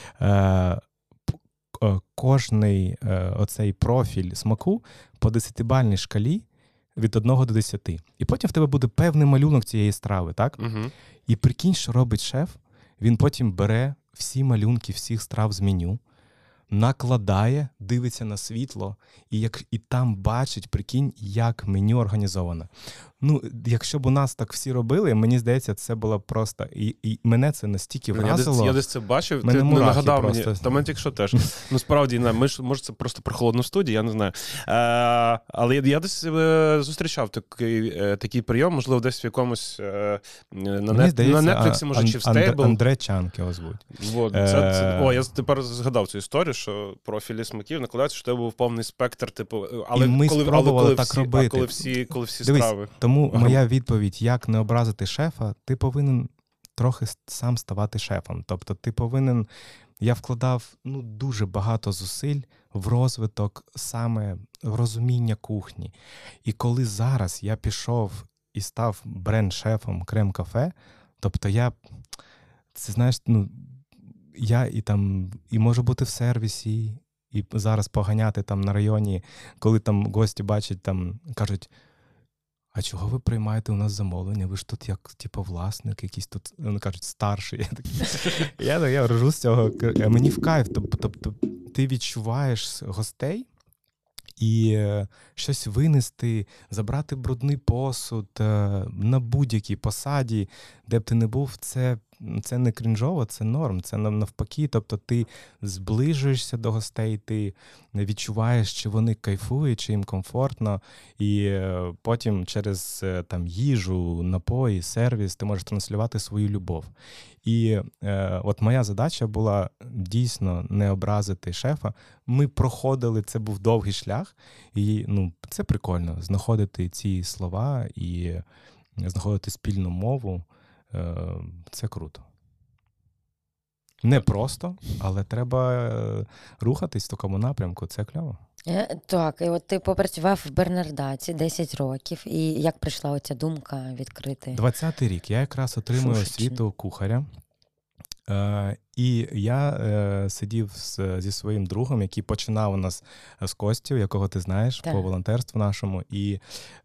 Кожний оцей профіль смаку по 10-бальній шкалі від 1 до 10. І потім в тебе буде певний малюнок цієї страви, так? І прикинь, що робить шеф, він потім бере всі малюнки всіх страв з меню, накладає, дивиться на світло, і там бачить, прикинь, як меню організовано. Якщо б у нас так всі робили, мені здається, це було просто... І мене це настільки вразило. Я десь це бачив, ти не нагадав мені. Та мене тільки що теж. Справді, може це просто про холодну студію, я не знаю. Але я десь зустрічав такий прийом, можливо, десь в якомусь... На Netflix, може, чи в Stable. Андре Чанки його звуть. Я тепер згадав цю історію, що профілі смаків накладаються, що тебе був повний спектр, але ми спробували так робити. Коли всі страви. Тому моя відповідь, як не образити шефа, ти повинен трохи сам ставати шефом. Тобто ти повинен... Я вкладав дуже багато зусиль в розвиток саме в розуміння кухні. І коли зараз я пішов і став бренд-шефом Крем-кафе, тобто я і можу бути в сервісі, і зараз поганяти там на районі, коли там гості бачать, там кажуть: а чого ви приймаєте у нас замовлення? Ви ж тут як, власник, якийсь тут, вони кажуть, старший. Я ржу з цього. А мені в кайф. Тобто ти відчуваєш гостей і щось винести, забрати брудний посуд на будь-якій посаді, де б ти не був, це не крінжово, це норм, це навпаки. Тобто ти зближуєшся до гостей, ти відчуваєш, чи вони кайфують, чи їм комфортно, і потім через там їжу, напої, сервіс ти можеш транслювати свою любов. І от моя задача була дійсно не образити шефа. Ми проходили, це був довгий шлях, і це прикольно, знаходити ці слова і знаходити спільну мову. Це круто. Не просто, але треба рухатись в такому напрямку. Це кльово. Так, і от ти попрацював в Бернардаці 10 років. І як прийшла оця думка відкрити? 20-й рік. Я якраз отримую освіту кухаря. І я сидів зі своїм другом, який починав у нас з Костю, якого ти знаєш, по волонтерству нашому. І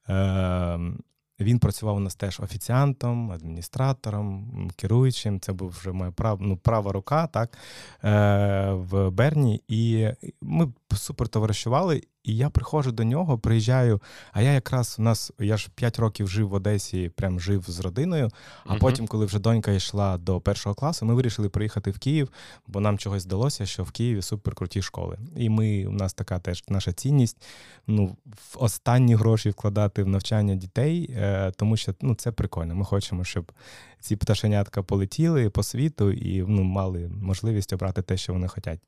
він працював у нас теж офіціантом, адміністратором, керуючим. Це був вже моя права рука, так, в Берні. І ми супер товаришували. І я приходжу до нього, приїжджаю, а я ж 5 років жив в Одесі, прям жив з родиною, а потім, коли вже донька йшла до 1 класу, ми вирішили приїхати в Київ, бо нам чогось здалося, що в Києві супер круті школи. І у нас така теж наша цінність, в останні гроші вкладати в навчання дітей, тому що, це прикольно. Ми хочемо, щоб ці пташенятка полетіли по світу і, мали можливість обрати те, що вони хочуть.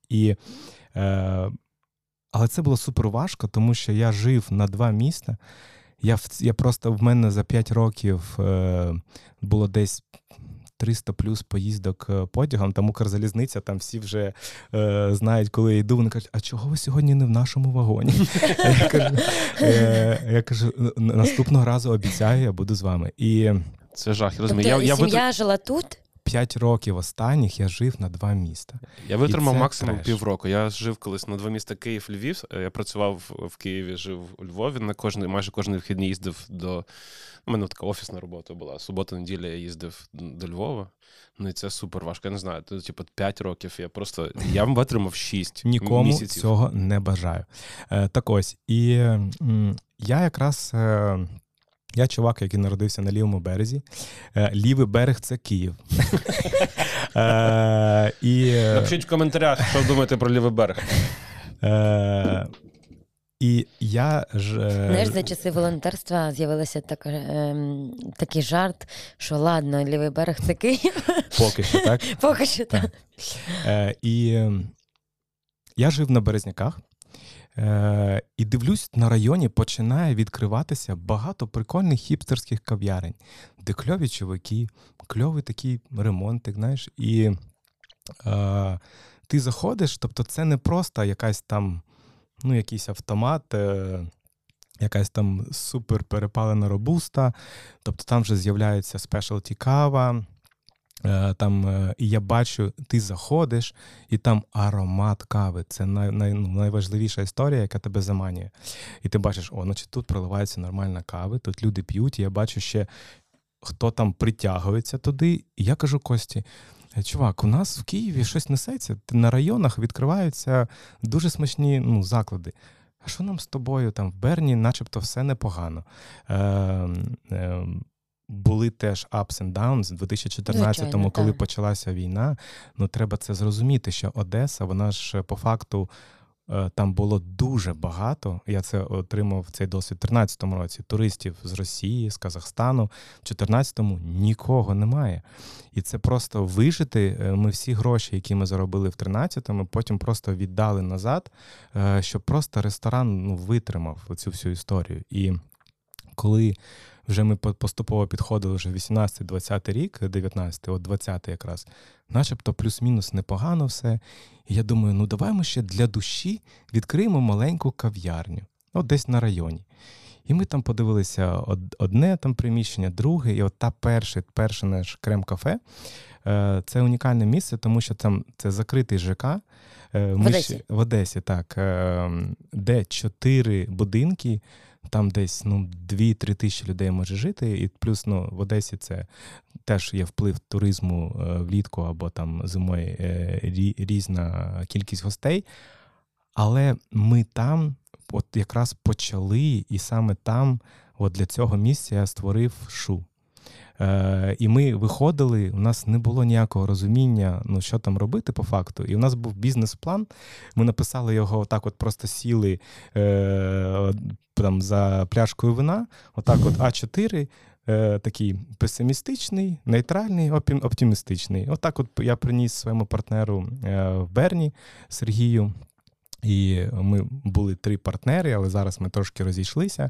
Але це було супер важко, тому що я жив на 2 міста. В мене за 5 років було десь 300 плюс поїздок потягом, там Укрзалізниця, там всі вже знають, коли я йду, вони кажуть: а чого ви сьогодні не в нашому вагоні? Я кажу, наступного разу обіцяю, я буду з вами. І це жах, розумію. Тобто сім'я жила тут? 5 років останніх я жив на 2 міста. Я витримав максимум півроку. Я жив колись на 2 міста Київ, Львів. Я працював в Києві, жив у Львові. Майже кожен вихідний їздив до... У мене така офісна робота була. Субота-неділя я їздив до Львова. І це супер важко. Я не знаю, 5 років. Я витримав 6 Нікому місяців. Цього не бажаю. Так ось. І я якраз... Я чувак, який народився на лівому березі. Лівий берег – це Київ. Напишіть в коментарях, що думаєте про лівий берег. І я ж... Знаєш, за часи волонтерства з'явився такий жарт, що ладно, лівий берег – це Київ. Поки що, так? Поки що, так. І я жив на Березняках, і дивлюсь, на районі починає відкриватися багато прикольних хіпстерських кав'ярень, де кльові чуваки, кльовий такий ремонтик, знаєш, і ти заходиш, тобто це не просто якась там, якийсь автомат, якась там супер перепалена робуста, тобто там вже з'являється спешалті кава, і я бачу, ти заходиш, і там аромат кави. Це найважливіша історія, яка тебе заманює. І ти бачиш, значить тут проливається нормальна кава, тут люди п'ють, і я бачу ще, хто там притягується туди. І я кажу Кості, чувак, у нас в Києві щось несеться, на районах відкриваються дуже смачні заклади. А що нам з тобою там в Берні, начебто все непогано. Були теж ups and downs в 2014-му, коли почалася війна. Треба це зрозуміти, що Одеса, вона ж по факту, там було дуже багато, я це отримав цей досвід в 2013 році, туристів з Росії, з Казахстану. В 2014-му нікого немає. І це просто вижити, ми всі гроші, які ми заробили в 2013-му, потім просто віддали назад, щоб просто ресторан витримав цю всю історію. І коли вже ми поступово підходили вже 18-20 рік, 19-й, 20-й якраз, начебто плюс-мінус непогано все. І я думаю, давай ми ще для душі відкриємо маленьку кав'ярню, десь на районі. І ми там подивилися одне там приміщення, друге, і та перше наш крем-кафе. Це унікальне місце, тому що там це закритий ЖК. В Одесі, так. Де 4 будинки, там десь 2-3 тисячі людей може жити, і плюс в Одесі це теж є вплив туризму влітку або там зимою, різна кількість гостей. Але ми там якраз почали, і саме там для цього місця я створив шу. І ми виходили, у нас не було ніякого розуміння, що там робити по факту. І у нас був бізнес-план, ми написали його, просто сіли там за пляшкою вина, А4, такий песимістичний, нейтральний, оптимістичний. Я приніс своєму партнеру в Берні, Сергію, і ми були 3 партнери, але зараз ми трошки розійшлися.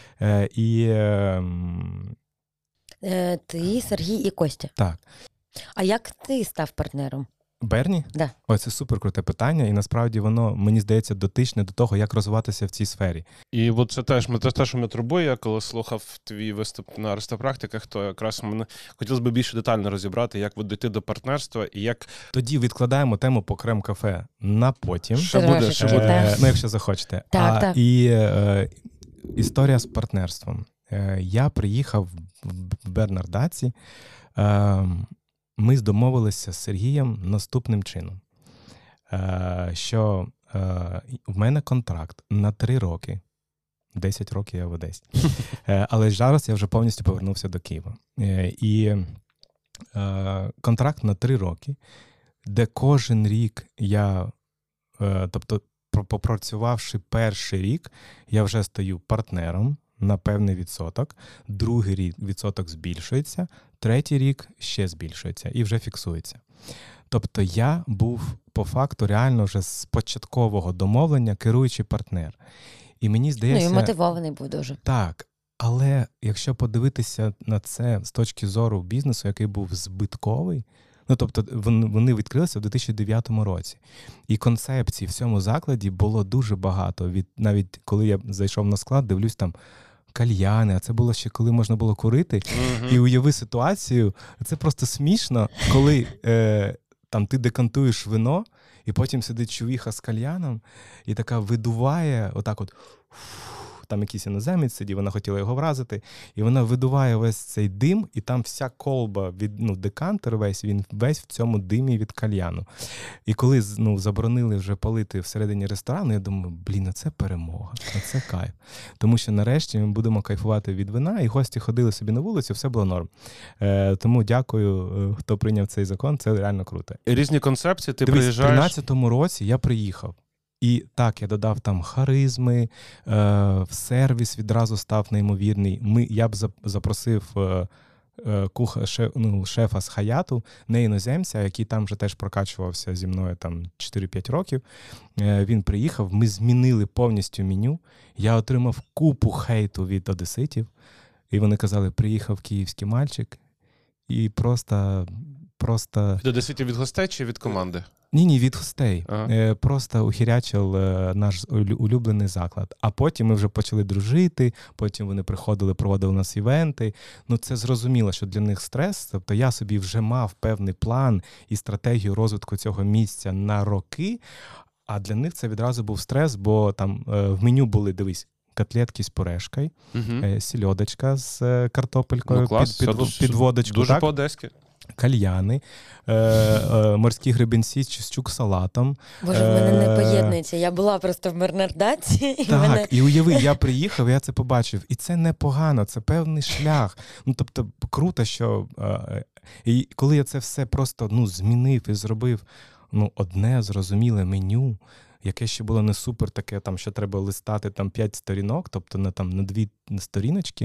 Ти, Сергій і Костя. Так. А як ти став партнером? Берні? Да. Це супер круте питання, і насправді воно, мені здається, дотичне до того, як розвиватися в цій сфері. І це теж те, що мене турбує, я коли слухав твій виступ на рестопрактиках, то якраз мене хотілося б більше детально розібрати, як дійти до партнерства і як... Тоді відкладаємо тему по крем-кафе на потім. Що буде? Якщо захочете. Так. І історія з партнерством. Я приїхав в Бернардаці, ми домовилися з Сергієм наступним чином, що в мене контракт на 3 роки, 10 років я в Одесі, але зараз я вже повністю повернувся до Києва. І контракт на 3 роки, де кожен рік я, тобто попрацювавши перший рік, я вже стаю партнером на певний відсоток, другий рік відсоток збільшується, третій рік ще збільшується і вже фіксується. Тобто я був по факту реально вже з початкового домовлення керуючий партнер. І мені здається... і мотивований був дуже. Так, але якщо подивитися на це з точки зору бізнесу, який був збитковий, тобто вони відкрилися в 2009 році. І концепцій в цьому закладі було дуже багато. Навіть коли я зайшов на склад, дивлюсь там кальяни, а це було ще коли можна було курити. І уяви ситуацію, це просто смішно, коли там ти декантуєш вино, і потім сидить чувіха з кальяном, і така видуває, там якийсь іноземець сидів, вона хотіла його вразити, і вона видуває весь цей дим, і там вся колба, декантер він весь в цьому димі від кальяну. І коли заборонили вже палити всередині ресторану, я думаю, це перемога, це кайф. Тому що нарешті ми будемо кайфувати від вина, і гості ходили собі на вулицю, все було норм. Тому дякую, хто прийняв цей закон, це реально круто. Різні концепції, ти приїжджаєш... приїжджаєш... В 13-му році я приїхав. І так, я додав там харизми, сервіс відразу став неймовірний. Я б запросив шефа з Хаяту, не іноземця, який там вже теж прокачувався зі мною там 4-5 років. Він приїхав, ми змінили повністю меню. Я отримав купу хейту від одеситів. І вони казали, приїхав київський мальчик. І просто... Від одеситів від гостей чи від команди? Ні, від гостей. Ага. Просто ухірячив наш улюблений заклад. А потім ми вже почали дружити, потім вони приходили, проводили у нас івенти. Це зрозуміло, що для них стрес. Тобто я собі вже мав певний план і стратегію розвитку цього місця на роки, а для них це відразу був стрес, бо там в меню були, дивись, котлетки з пюрешкою, сільодочка з картопелькою, під водочку. Дуже по-одеськи. Кальяни, морські гребенці з чук-салатом. Боже, в мене не поєднується. Я була просто в Мернардаці. І уяви, я приїхав, я це побачив. І це непогано, це певний шлях. Тобто, круто, що... І коли я це все просто змінив і зробив одне зрозуміле меню, яке ще було не супер таке, там, що треба листати 5 сторінок, тобто на 2 сторіночки.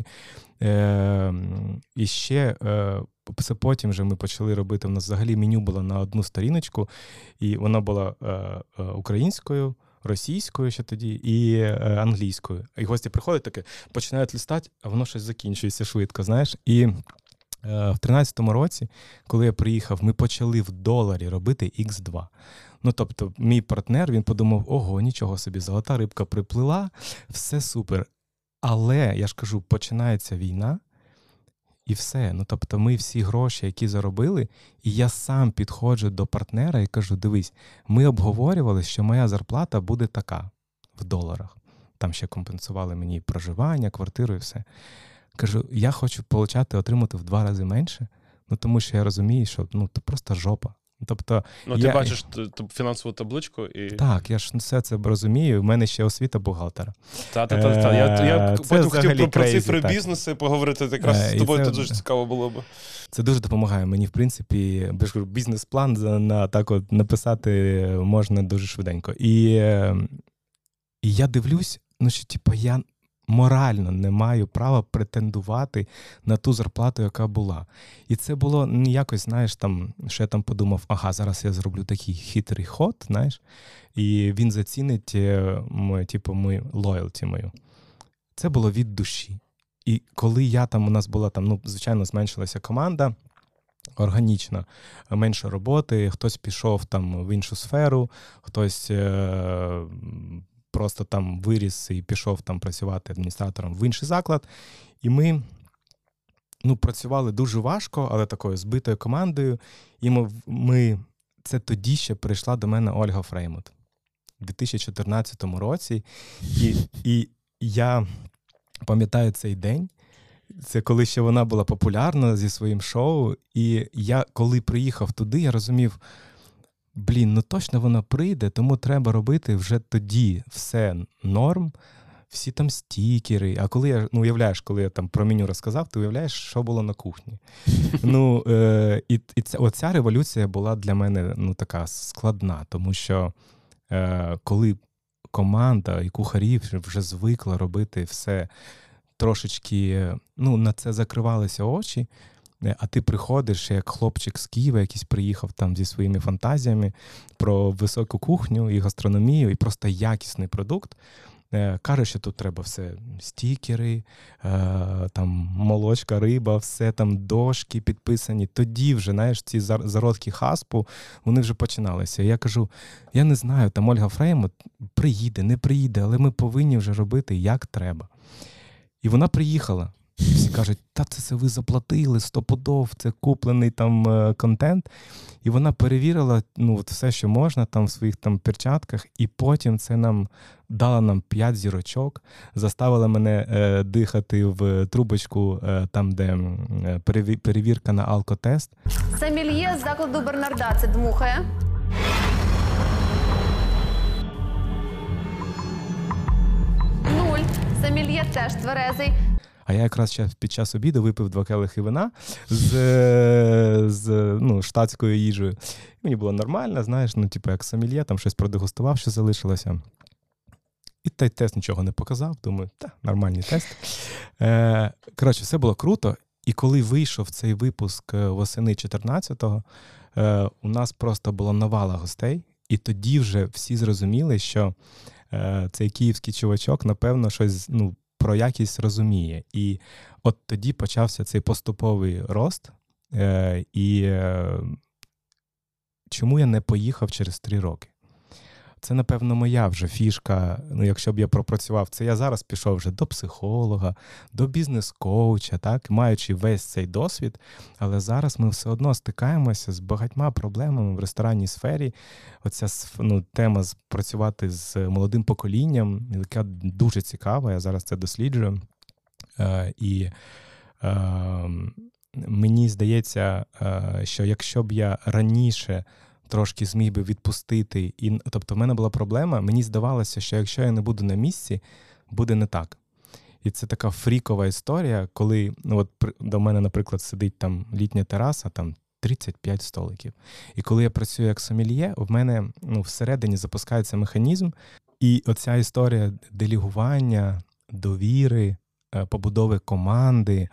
І ще це потім вже ми почали робити, у нас взагалі меню було на 1 сторіночку, і вона була українською, російською ще тоді і англійською. І гості приходять таке, починають листати, а воно щось закінчується швидко, знаєш. І в 13-му році, коли я приїхав, ми почали в доларі робити X2. Тобто, мій партнер, він подумав, ого, нічого собі, золота рибка приплила, все супер. Але, я ж кажу, починається війна, і все. Тобто, ми всі гроші, які заробили, і я сам підходжу до партнера і кажу, дивись, ми обговорювали, що моя зарплата буде така, в доларах. Там ще компенсували мені проживання, квартиру і все. Кажу, я хочу отримати в 2 рази менше, тому що я розумію, що це просто жопа. Тобто, ти бачиш фінансову табличку і... Так, я ж все це розумію, в мене ще освіта бухгалтера. Я потім хотів про цифри бізнесу поговорити, якраз з тобою це дуже цікаво було б. Це дуже допомагає мені, в принципі, бізнес-план написати можна дуже швиденько. І я дивлюсь, що я морально не маю права претендувати на ту зарплату, яка була. І це було не якось, знаєш, що я подумав, зараз я зроблю такий хитрий ход, знаєш, і він зацінить мою лоялті мою. Це було від душі. І коли у нас була звичайно, зменшилася команда, органічно, менше роботи, хтось пішов в іншу сферу, хтось просто виріс і пішов працювати адміністратором в інший заклад. І ми працювали дуже важко, але такою збитою командою. І це тоді ще прийшла до мене Ольга Фреймут у 2014 році. І я пам'ятаю цей день. Це коли ще вона була популярна зі своїм шоу. І я, коли приїхав туди, я розумів, точно вона прийде, тому треба робити вже тоді все норм, всі стікери. А коли я, уявляєш, коли я про меню розказав, ти уявляєш, що було на кухні. Оця революція була для мене така складна, тому що коли команда і кухарі вже звикла робити все трошечки, на це закривалися очі, а ти приходиш, як хлопчик з Києва, якийсь приїхав зі своїми фантазіями про високу кухню і гастрономію, і просто якісний продукт. Каже, що тут треба все, стікери, молочка, риба, все дошки підписані. Тоді вже, знаєш, ці зародки хаспу, вони вже починалися. Я кажу, я не знаю, Ольга Фреймут приїде, не приїде, але ми повинні вже робити як треба. І вона приїхала. Всі кажуть, це ви заплатили, 100%, це куплений контент. І вона перевірила все, що можна в своїх перчатках, і потім це дала нам 5 зірочок, заставила мене дихати в трубочку, де перевірка на алкотест. Сомельє з закладу Бернардаці дмухає. Сомельє теж тверезий. А я якраз під час обіду випив 2 келихи вина з штатською їжею. Мені було нормально, знаєш, як сомельє, там щось продегустував, що залишилося. І той тест нічого не показав. Думаю, нормальний тест. Коротше, все було круто. І коли вийшов цей випуск восени 14-го, у нас просто була навала гостей. І тоді вже всі зрозуміли, що цей київський чувачок, напевно, щось про якість розуміє. І от тоді почався цей поступовий рост. І чому я не поїхав через 3 роки? Це, напевно, моя вже фішка, якщо б я пропрацював, це я зараз пішов вже до психолога, до бізнес-коуча, так, маючи весь цей досвід, але зараз ми все одно стикаємося з багатьма проблемами в ресторанній сфері. Оця тема працювати з молодим поколінням, яка дуже цікава, я зараз це досліджую. І мені здається, що якщо б я раніше трошки зміг би відпустити. Тобто в мене була проблема, мені здавалося, що якщо я не буду на місці, буде не так. І це така фрікова історія, коли до мене, наприклад, сидить там літня тераса, там 35 столиків. І коли я працюю як сомельє, в мене всередині запускається механізм, і оця історія делегування, довіри, побудови команди,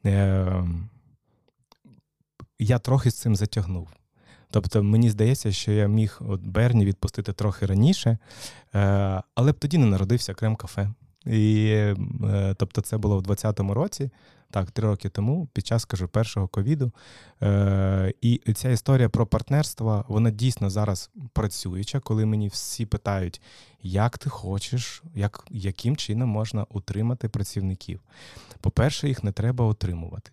я трохи з цим затягнув. Тобто мені здається, що я міг Берні відпустити трохи раніше, але б тоді не народився Крем-кафе. І, тобто це було в 2020 році, так, 3 роки тому, під час, першого ковіду. І ця історія про партнерство, вона дійсно зараз працююча, коли мені всі питають, як ти хочеш, яким чином можна утримати працівників. По-перше, їх не треба утримувати.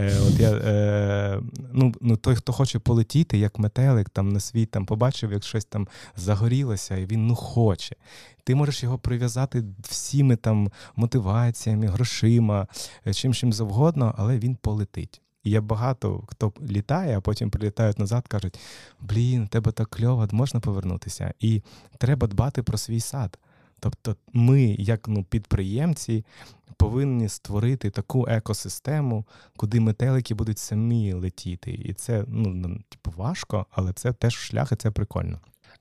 Той, хто хоче полетіти, як метелик там на світ, там побачив, як щось там загорілося, і він хоче. Ти можеш його прив'язати всіми там мотиваціями, грошима, чим завгодно, але він полетить. І є багато, хто літає, а потім прилітають назад, кажуть, у тебе так кльово, можна повернутися? І треба дбати про свій сад. Тобто ми, як підприємці, повинні створити таку екосистему, куди метелики будуть самі летіти. І це важко, але це теж шлях, і це прикольно.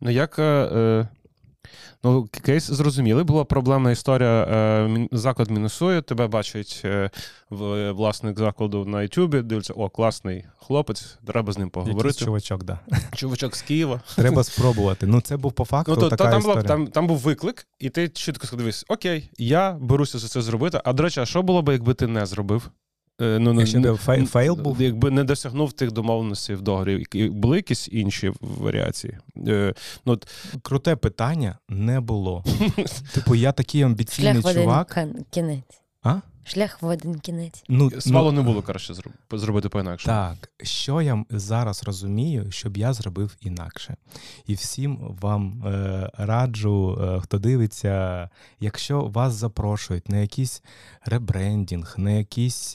Кейс зрозумілий, була проблемна історія, заклад мінусує, тебе бачить власник закладу на Ютубі, дивиться, класний хлопець, треба з ним поговорити. Якийсь чувачок, да. Чувачок з Києва. Треба спробувати. Це був по факту така історія. Там був виклик, і ти чітко сказав, дивись, окей, я беруся за це зробити, а, до речі, а що було б, якби ти не зробив? Якщо фейл був? Якби не досягнув тих домовленостей в договорі, були якісь інші варіації? Круте питання не було. Я такий амбіційний чувак. Шлях в один кінець. А? Шлях в один кінець. Свалу не було, краще зробити по-інакше. Так, що я зараз розумію, щоб я зробив інакше. І всім вам раджу, хто дивиться, якщо вас запрошують на якийсь ребрендінг, на якийсь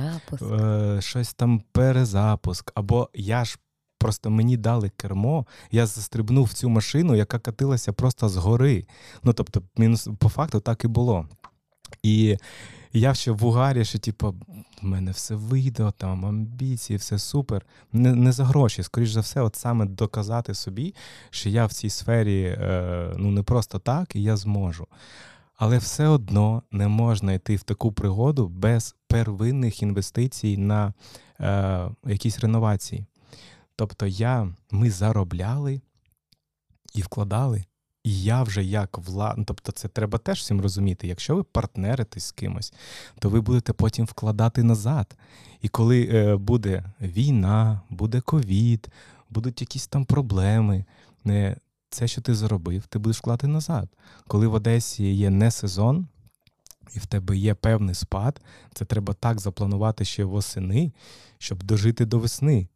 щось там перезапуск, або просто мені дали кермо, я застрибнув в цю машину, яка катилася просто згори. Тобто, по факту так і було. І я ще в угарі, що в мене все вийде, там амбіції, все супер. Не за гроші, скоріш за все, саме доказати собі, що я в цій сфері не просто так, і я зможу. Але все одно не можна йти в таку пригоду без первинних інвестицій на якісь реновації. Тобто ми заробляли і вкладали. І я вже як тобто це треба теж всім розуміти. Якщо ви партнеритесь з кимось, то ви будете потім вкладати назад. І коли буде війна, буде ковід, будуть якісь там проблеми, це, що ти заробив, ти будеш вкладати назад. Коли в Одесі є не сезон, і в тебе є певний спад, це треба так запланувати ще восени, щоб дожити до весни.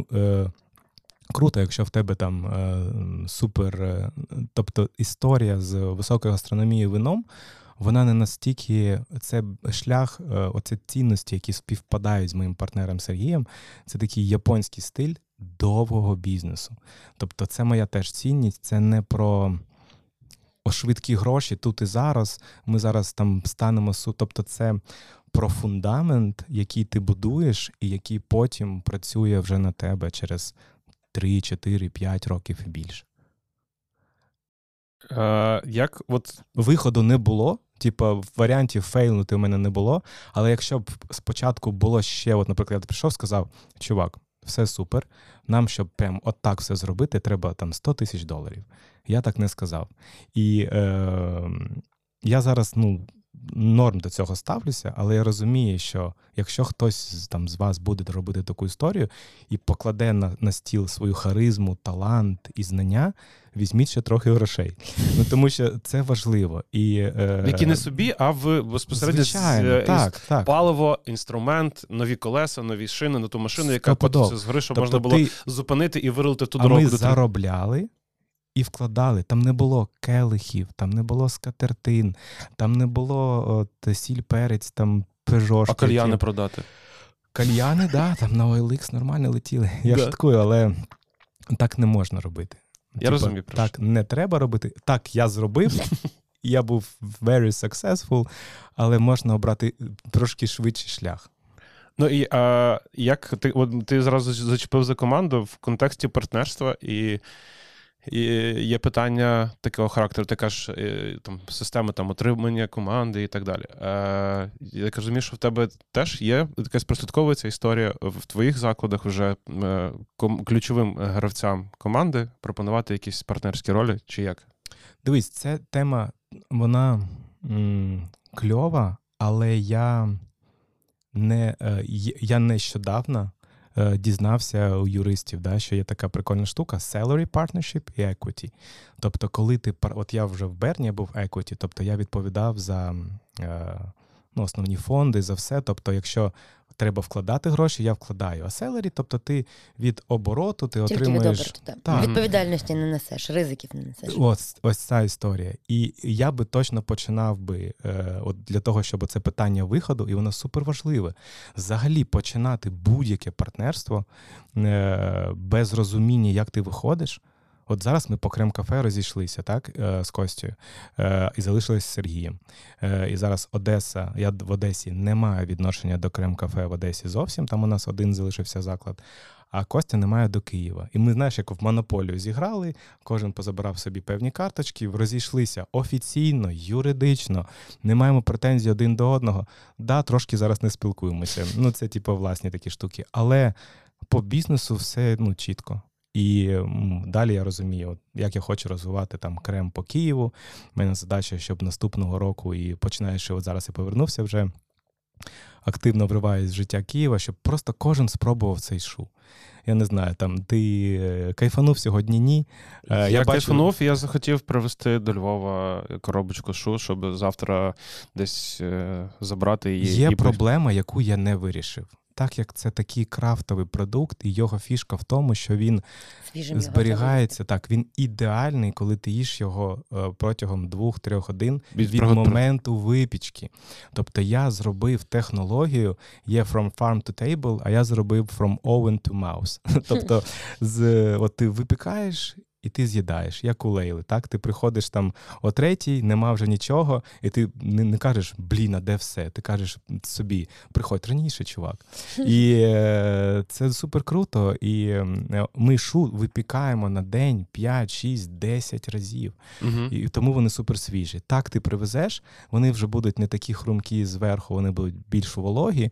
Круто, якщо в тебе там супер, тобто історія з високою гастрономією вином, вона не настільки, це шлях, оце цінності, які співпадають з моїм партнером Сергієм, це такий японський стиль довгого бізнесу. Тобто це моя теж цінність, це не про швидкі гроші тут і зараз, ми зараз там станемо, тобто це про фундамент, який ти будуєш і який потім працює вже на тебе через 3, 4, 5 років і більше. Виходу не було, варіантів фейлнути в мене не було, але якщо б спочатку було ще, наприклад, я прийшов, сказав, чувак, все супер, нам, щоб прям отак все зробити, треба там $100,000. Я так не сказав. І я зараз, норм до цього ставлюся, але я розумію, що якщо хтось там з вас буде робити таку історію і покладе на стіл свою харизму, талант і знання, візьміть ще трохи грошей. Тому що це важливо. Які не собі, а безпосередньо паливо, інструмент, нові колеса, нові шини на ту машину, яка котиться з гори, щоб можна було зупинити і вирулити ту дорогу. А ми заробляли і вкладали. Там не було келихів, там не було скатертин, там не було сіль, перець, там пежошки. А кальяни продати? Кальяни, да, там на OLX нормально летіли. Я шуткую, але так не можна робити. Я розумію. Так не треба робити. Так, я зробив, я був very successful, але можна обрати трошки швидший шлях. І як ти зразу зачепив за команду в контексті партнерства, і є питання такого характеру, ти кажеш, системи отримання команди і так далі. Я розумію, що в тебе теж є якась прослідковується історія в твоїх закладах вже ключовим гравцям команди пропонувати якісь партнерські ролі, чи як? Дивись, ця тема, вона кльова, але я нещодавно дізнався у юристів, що є така прикольна штука salary partnership і equity. Тобто, коли я вже в Берні був equity, тобто я відповідав за основні фонди, за все. Тобто, якщо треба вкладати гроші, я вкладаю. А salary, тобто ти від обороту, ти тільки отримуєш... Тільки від обороту, так. Відповідальності не несеш, ризиків не несеш. Ось ця історія. І я би точно починав для того, щоб це питання виходу, і воно супер важливе. Взагалі починати будь-яке партнерство без розуміння, як ти виходиш. От зараз ми по Крем-кафе розійшлися, так, з Костю, і залишилися з Сергієм. І зараз Одеса, я в Одесі не маю відношення до Крем-кафе в Одесі зовсім, там у нас один залишився заклад, а Костя не має до Києва. І ми, знаєш, як в монополію зіграли, кожен позабирав собі певні карточки, розійшлися офіційно, юридично, не маємо претензій один до одного. Да, трошки зараз не спілкуємося, це власні такі штуки, але по бізнесу все чітко. І далі я розумію, як я хочу розвивати там Крем по Києву. У мене задача, щоб наступного року, і починаючи, зараз я повернувся вже, активно вриваюсь в життя Києва, щоб просто кожен спробував цей шу. Я не знаю, ти кайфанув сьогодні, ні. Я кайфанув, і я захотів привезти до Львова коробочку шу, щоб завтра десь забрати її. Є проблема, яку я не вирішив. Так як це такий крафтовий продукт, і його фішка в тому, що він зберігається, він ідеальний, коли ти їш його протягом 2-3 годин від моменту випічки. Тобто я зробив технологію, є from farm to table, а я зробив from oven to mouth. Тобто ти випікаєш, і ти з'їдаєш, як у Лейли, так? Ти приходиш там о 3:00, нема вже нічого, і ти не кажеш, а де все? Ти кажеш собі, приходь раніше, чувак. І це супер круто, і ми шу випікаємо на день 5, 6, 10 разів. І тому вони супер свіжі. Так ти привезеш, вони вже будуть не такі хрумкі зверху, вони будуть більш вологі,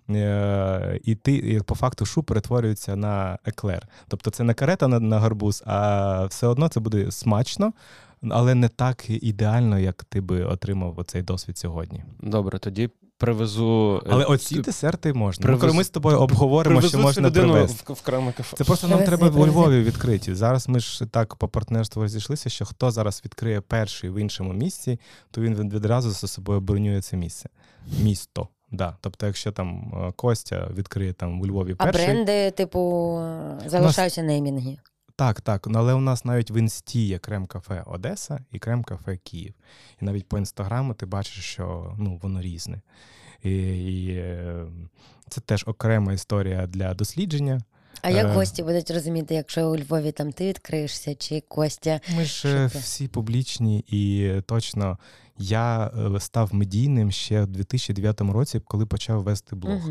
і по факту шу перетворюється на еклер. Тобто це не карета на гарбуз, а все одно це буде смачно, але не так ідеально, як ти би отримав оцей досвід сьогодні. Добре, тоді привезу... Але оці десерти можна. Коли ми з тобою обговоримо, що можна привезти. В Крем-кафе. Це просто нам треба у Львові відкриті. Зараз ми ж так по партнерству розійшлися, що хто зараз відкриє перший в іншому місці, то він відразу за собою бронює це місце. Місто. Да, тобто, якщо там Костя відкриє там у Львові перший... А бренди, залишаються неймінги? Так, але у нас навіть в інсті є Крем-кафе Одеса і Крем-кафе Київ. І навіть по інстаграму ти бачиш, що воно різне. І це теж окрема історія для дослідження. А як гості будуть розуміти, якщо у Львові там ти відкриєшся, чи Костя? Ми ж всі публічні, і точно Я став медійним ще в 2009 році, коли почав вести блог.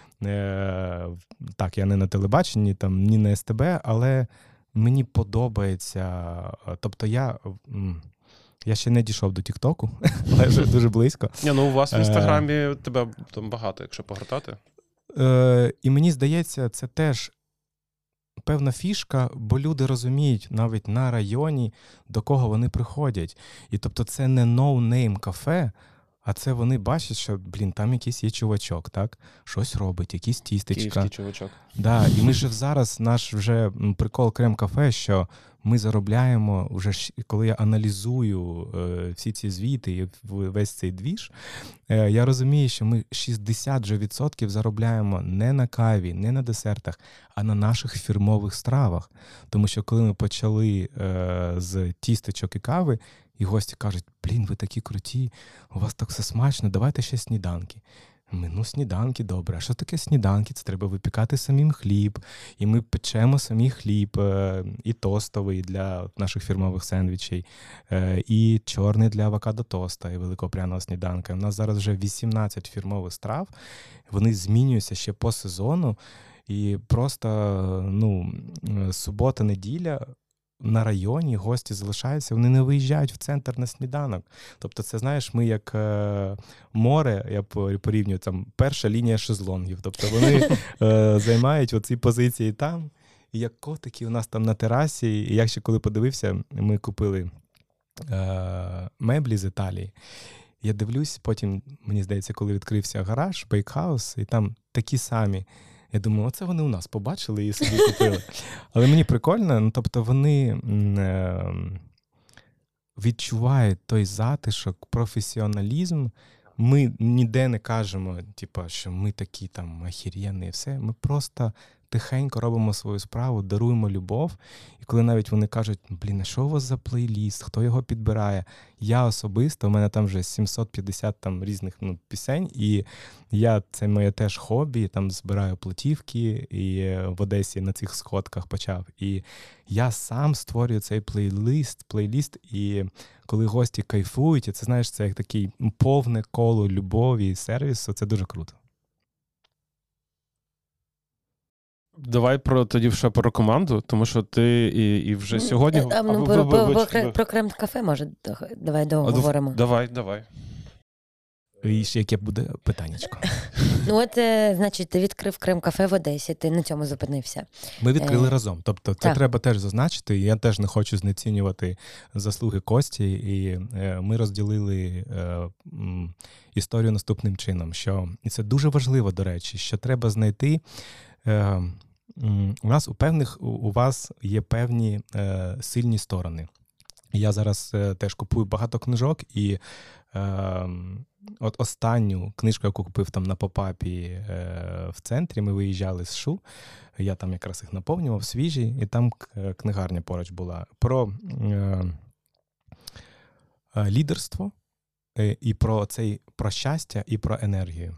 Так, я не на телебаченні, там, ні на СТБ, але мені подобається. Тобто я ще не дійшов до Тіктоку, але вже дуже близько. У вас в Інстаграмі тебе там багато, якщо погортати. І мені здається, це теж певна фішка, бо люди розуміють навіть на районі, до кого вони приходять. І тобто це не no-name кафе, а це вони бачать, що, там якийсь є чувачок, так? Щось робить, якісь тістечка. Київський чувачок. Да, і ми ж зараз, наш вже прикол Крем-кафе, що ми заробляємо, вже коли я аналізую всі ці звіти і весь цей двіж, я розумію, що ми 60% заробляємо не на каві, не на десертах, а на наших фірмових стравах. Тому що коли ми почали з тістечок і кави, і гості кажуть, ви такі круті, у вас так все смачно, давайте ще сніданки. Ми, сніданки, добре. А що таке сніданки? Це треба випікати самим хліб. І ми печемо самі хліб, і тостовий для наших фірмових сендвічей, і чорний для авокадо-тоста, і великопряного сніданка. У нас зараз вже 18 фірмових страв. Вони змінюються ще по сезону. І просто, субота-неділя, на районі гості залишаються, вони не виїжджають в центр на сніданок. Тобто це, знаєш, ми як море, я порівнюю, там перша лінія шезлонгів. Тобто вони займають оці позиції там. І як котики у нас там на терасі. І я ще коли подивився, ми купили меблі з Італії. Я дивлюсь, потім, мені здається, коли відкрився гараж, бейкхаус, і там такі самі. Я думаю, оце вони у нас побачили і собі купили. Але мені прикольно, тобто вони відчувають той затишок, професіоналізм. Ми ніде не кажемо, що ми такі там охеренні і все. Ми просто тихенько робимо свою справу, даруємо любов. І коли навіть вони кажуть, а що у вас за плейліст, хто його підбирає? Я особисто, у мене там вже 750 там різних пісень, і це моє теж хобі, там збираю платівки, і в Одесі на цих сходках почав. І я сам створюю цей плейліст, і коли гості кайфують, і це, знаєш, це як такий повне коло любові і сервісу, це дуже круто. Давай тоді ще про команду, тому що ти і вже сьогодні... Про Крем-кафе, може, давай договоримо. Давай. І ще яке буде питаннячко. Значить, ти відкрив Крем-кафе в Одесі, ти на цьому зупинився. Ми відкрили разом. Тобто це треба теж зазначити. Я теж не хочу знецінювати заслуги Кості. І ми розділили історію наступним чином. І це дуже важливо, до речі, що треба знайти... У вас є певні сильні сторони. Я зараз теж купую багато книжок, і от останню книжку, яку купив там на попапі в центрі, ми виїжджали з ШУ, я там якраз їх наповнював, свіжі, і там книгарня поруч була. Про лідерство, і про щастя, і про енергію.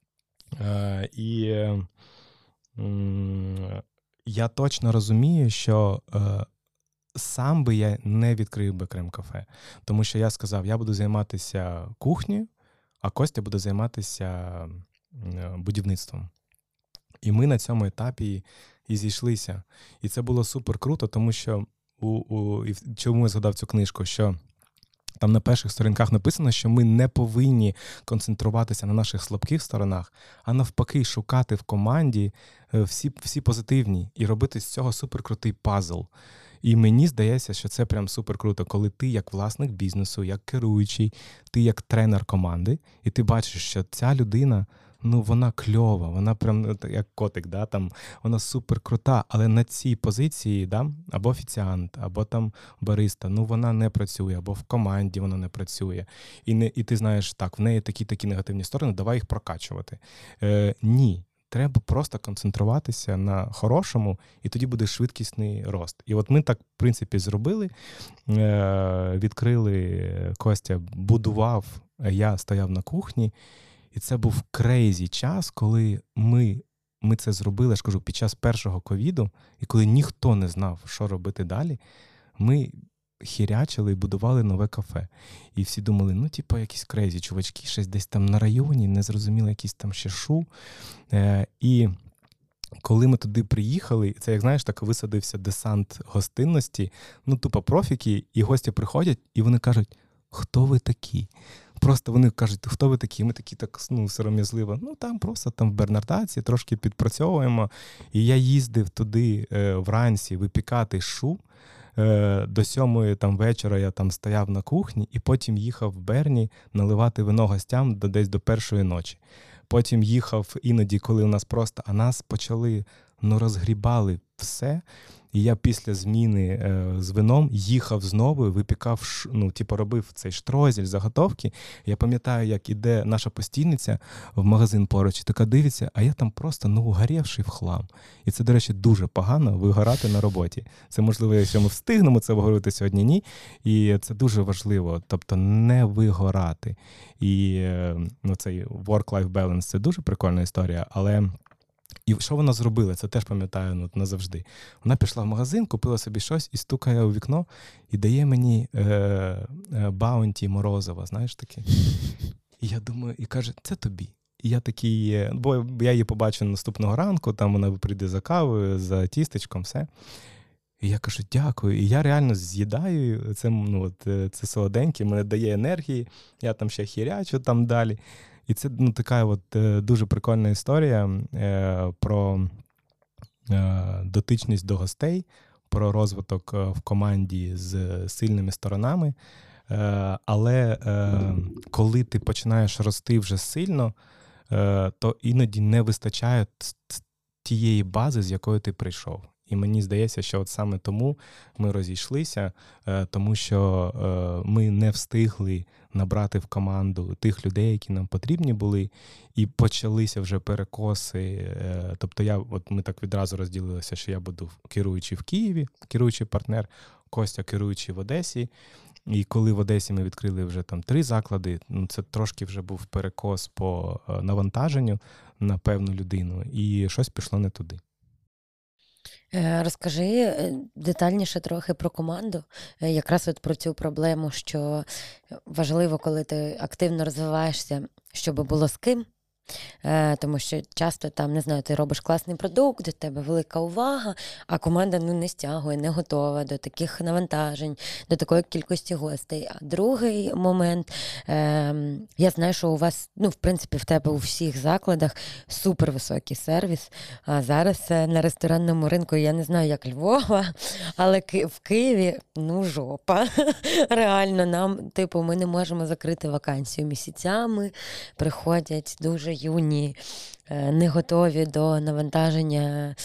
Я точно розумію, що сам би я не відкрив би Крем-кафе. Тому що я сказав, я буду займатися кухнею, а Костя буде займатися будівництвом. І ми на цьому етапі і зійшлися. І це було супер круто, тому що, чому я згадав цю книжку, що там на перших сторінках написано, що ми не повинні концентруватися на наших слабких сторонах, а навпаки шукати в команді всі позитивні і робити з цього суперкрутий пазл. І мені здається, що це прям супер круто, коли ти як власник бізнесу, як керуючий, ти як тренер команди, і ти бачиш, що ця людина, вона кльова, вона прям як котик, да, там, вона супер крута, але на цій позиції, да, або офіціант, або там бариста, вона не працює, або в команді вона не працює. І ти знаєш, так, в неї такі негативні сторони, давай їх прокачувати. Ні. Треба просто концентруватися на хорошому, і тоді буде швидкісний рост. І от ми так, в принципі, зробили, відкрили, Костя будував, я стояв на кухні, і це був крейзі час, коли ми це зробили, я ж кажу, під час першого ковіду, і коли ніхто не знав, що робити далі, ми хірячили і будували нове кафе. І всі думали, ну, типу, якісь крейзі чувачки, щось десь там на районі, не зрозуміло, якийсь там ще шу. І коли ми туди приїхали, це, як знаєш, так висадився десант гостинності, ну, тупо профіки, і гості приходять, і вони кажуть, хто ви такі? Просто вони кажуть, хто ви такі? Ми такі так, ну, сором'язливо. Ну, там просто там в Бернардаці трошки підпрацьовуємо. І я їздив туди вранці випікати шу. До 7 там вечора я там стояв на кухні, і потім їхав в Берні наливати вино гостям десь до 1-ї ночі. Потім їхав іноді, коли у нас просто, а нас почали, ну, розгрібали все. І я після зміни з вином їхав знову, випікав, ну, типу, робив цей штрозель, заготовки. Я пам'ятаю, як іде наша постійниця в магазин поруч, і така дивиться, а я там просто, ну, угорівший в хлам. І це, до речі, дуже погано вигорати на роботі. Це, можливо, якщо ми встигнемо це обговорити сьогодні, ні. І це дуже важливо, тобто не вигорати. І ну, цей work-life balance – це дуже прикольна історія, але... І що вона зробила, це теж пам'ятаю, ну, назавжди. Вона пішла в магазин, купила собі щось і стукає у вікно, і дає мені баунті морозива, знаєш таке. І я думаю, і каже, це тобі. І я такий, бо я її побачив наступного ранку, там вона прийде за кавою, за тістечком, все. І я кажу, дякую. І я реально з'їдаю, це, ну, от, це солоденьке, мене дає енергії, я там ще хірячу там далі. І це, ну, така от дуже прикольна історія про дотичність до гостей, про розвиток в команді з сильними сторонами. Але коли ти починаєш рости вже сильно, то іноді не вистачає тієї бази, з якої ти прийшов. І мені здається, що от саме тому ми розійшлися, тому що ми не встигли набрати в команду тих людей, які нам потрібні були, і почалися вже перекоси. Тобто ми так відразу розділилися, що я буду керуючий в Києві, керуючий партнер, Костя керуючий в Одесі. І коли в Одесі ми відкрили вже там 3 заклади, ну, це трошки вже був перекос по навантаженню на певну людину, і щось пішло не туди. Розкажи детальніше трохи про команду, якраз от про цю проблему, що важливо, коли ти активно розвиваєшся, щоб було з ким. Тому що часто там, не знаю, ти робиш класний продукт, до тебе велика увага, а команда не стягує, не готова до таких навантажень, до такої кількості гостей. А другий момент, я знаю, що у вас, ну, в принципі, в тебе у всіх закладах супервисокий сервіс, а зараз на ресторанному ринку, я не знаю, як Львова, але в Києві, ну, жопа. Реально, нам, типу, ми не можемо закрити вакансію місяцями, приходять дуже юні, не готові до навантаження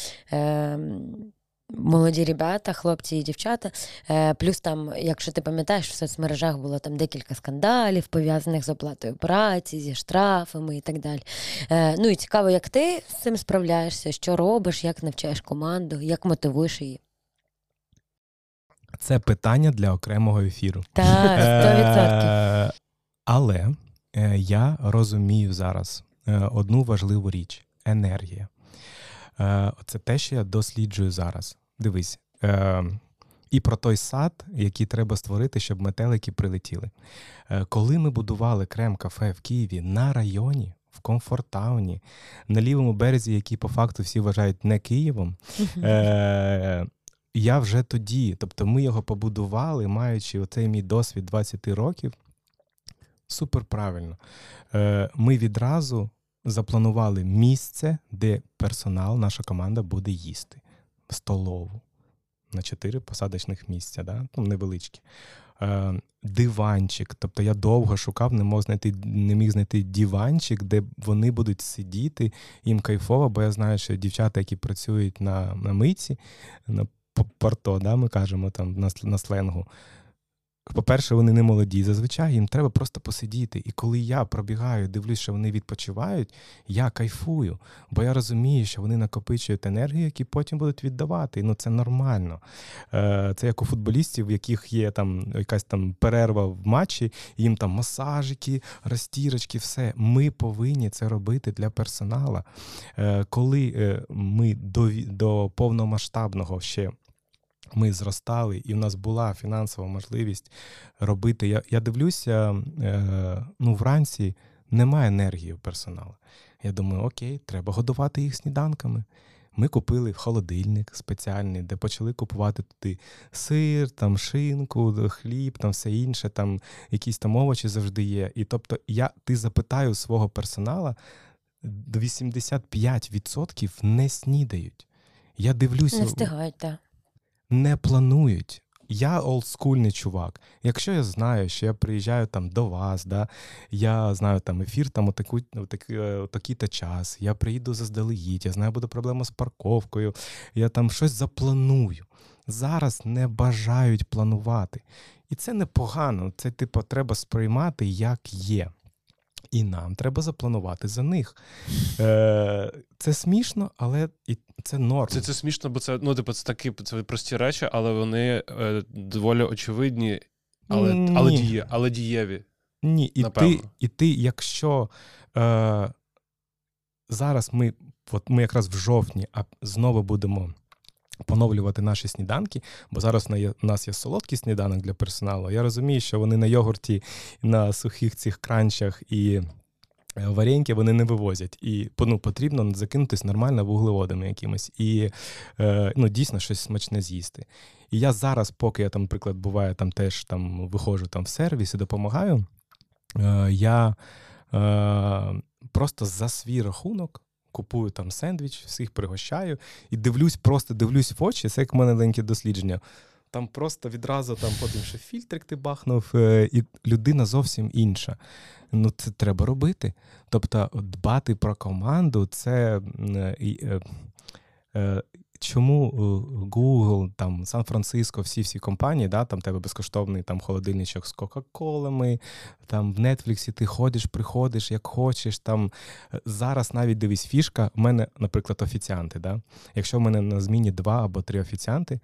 молоді ребята, хлопці і дівчата. Плюс там, якщо ти пам'ятаєш, в соцмережах було там декілька скандалів, пов'язаних з оплатою праці, зі штрафами і так далі. Ну і цікаво, як ти з цим справляєшся, що робиш, як навчаєш команду, як мотивуєш її. Це питання для окремого ефіру. Так, 100%. Але я розумію зараз одну важливу річ – енергія. Це те, що я досліджую зараз. Дивись, і про той сад, який треба створити, щоб метелики прилетіли. Коли ми будували крем-кафе в Києві на районі, в Комфорт-тауні, на лівому березі, який по факту всі вважають не Києвом, я вже тоді, тобто ми його побудували, маючи оцей мій досвід 20 років, супер правильно. Ми відразу запланували місце, де персонал, наша команда буде їсти. Столову. На 4 посадочних місця, да? Ну, невеличкі. Диванчик. Тобто я довго шукав, не міг знайти диванчик, де вони будуть сидіти, їм кайфово, бо я знаю, що дівчата, які працюють на мийці, на порто, да, ми кажемо там на сленгу, по-перше, вони не молоді, зазвичай їм треба просто посидіти. І коли я пробігаю, дивлюсь, що вони відпочивають, я кайфую, бо я розумію, що вони накопичують енергію, яку потім будуть віддавати. І, ну, це нормально. Це як у футболістів, в яких є там якась там перерва в матчі, їм там масажики, розтірочки, все. Ми повинні це робити для персоналу. Коли ми до повномасштабного ще ми зростали, і в нас була фінансова можливість робити. Я дивлюся, вранці немає енергії в персоналу. Я думаю, окей, треба годувати їх сніданками. Ми купили холодильник спеціальний, де почали купувати туди сир, там шинку, хліб, там все інше, там якісь там овочі завжди є. І тобто ти запитаю свого персоналу, 85% не снідають. Я дивлюся... Не встигають, так. Не планують. Я олдскульний чувак. Якщо я знаю, що я приїжджаю там до вас, да, я знаю там ефір там такий-то час, я приїду заздалегідь, я знаю, буде проблема з парковкою, я там щось запланую. Зараз не бажають планувати. І це непогано, це треба сприймати як є. І нам треба запланувати за них. Це смішно, але і це норм. Це смішно, бо це це такі прості речі, але вони доволі очевидні, але дієві. Ні, і ти, якщо зараз ми якраз в жовтні знову будемо поновлювати наші сніданки, бо зараз у нас є солодкий сніданок для персоналу. Я розумію, що вони на йогурті, на сухих цих кранчах і вареньки вони не вивозять. І потрібно закинутись нормально вуглеводами якимось. І дійсно щось смачне з'їсти. І я зараз, поки я там, наприклад, буває, там теж там виходжу там в сервіс і допомагаю, я просто за свій рахунок купую там сендвіч, всіх пригощаю і дивлюсь в очі, це як в мене маленьке дослідження. Там просто відразу потім ще фільтрик ти бахнув, і людина зовсім інша. Це треба робити. Тобто дбати про команду, це чому Google, там, Сан-Франциско, всі компанії, да, там тебе безкоштовний там, холодильничок з Кока-Колами, там в Нетфліксі ти ходиш, приходиш, як хочеш. Там. Зараз навіть, дивись, фішка, в мене, наприклад, офіціанти. Да? Якщо в мене на зміні 2 або 3 офіціанти,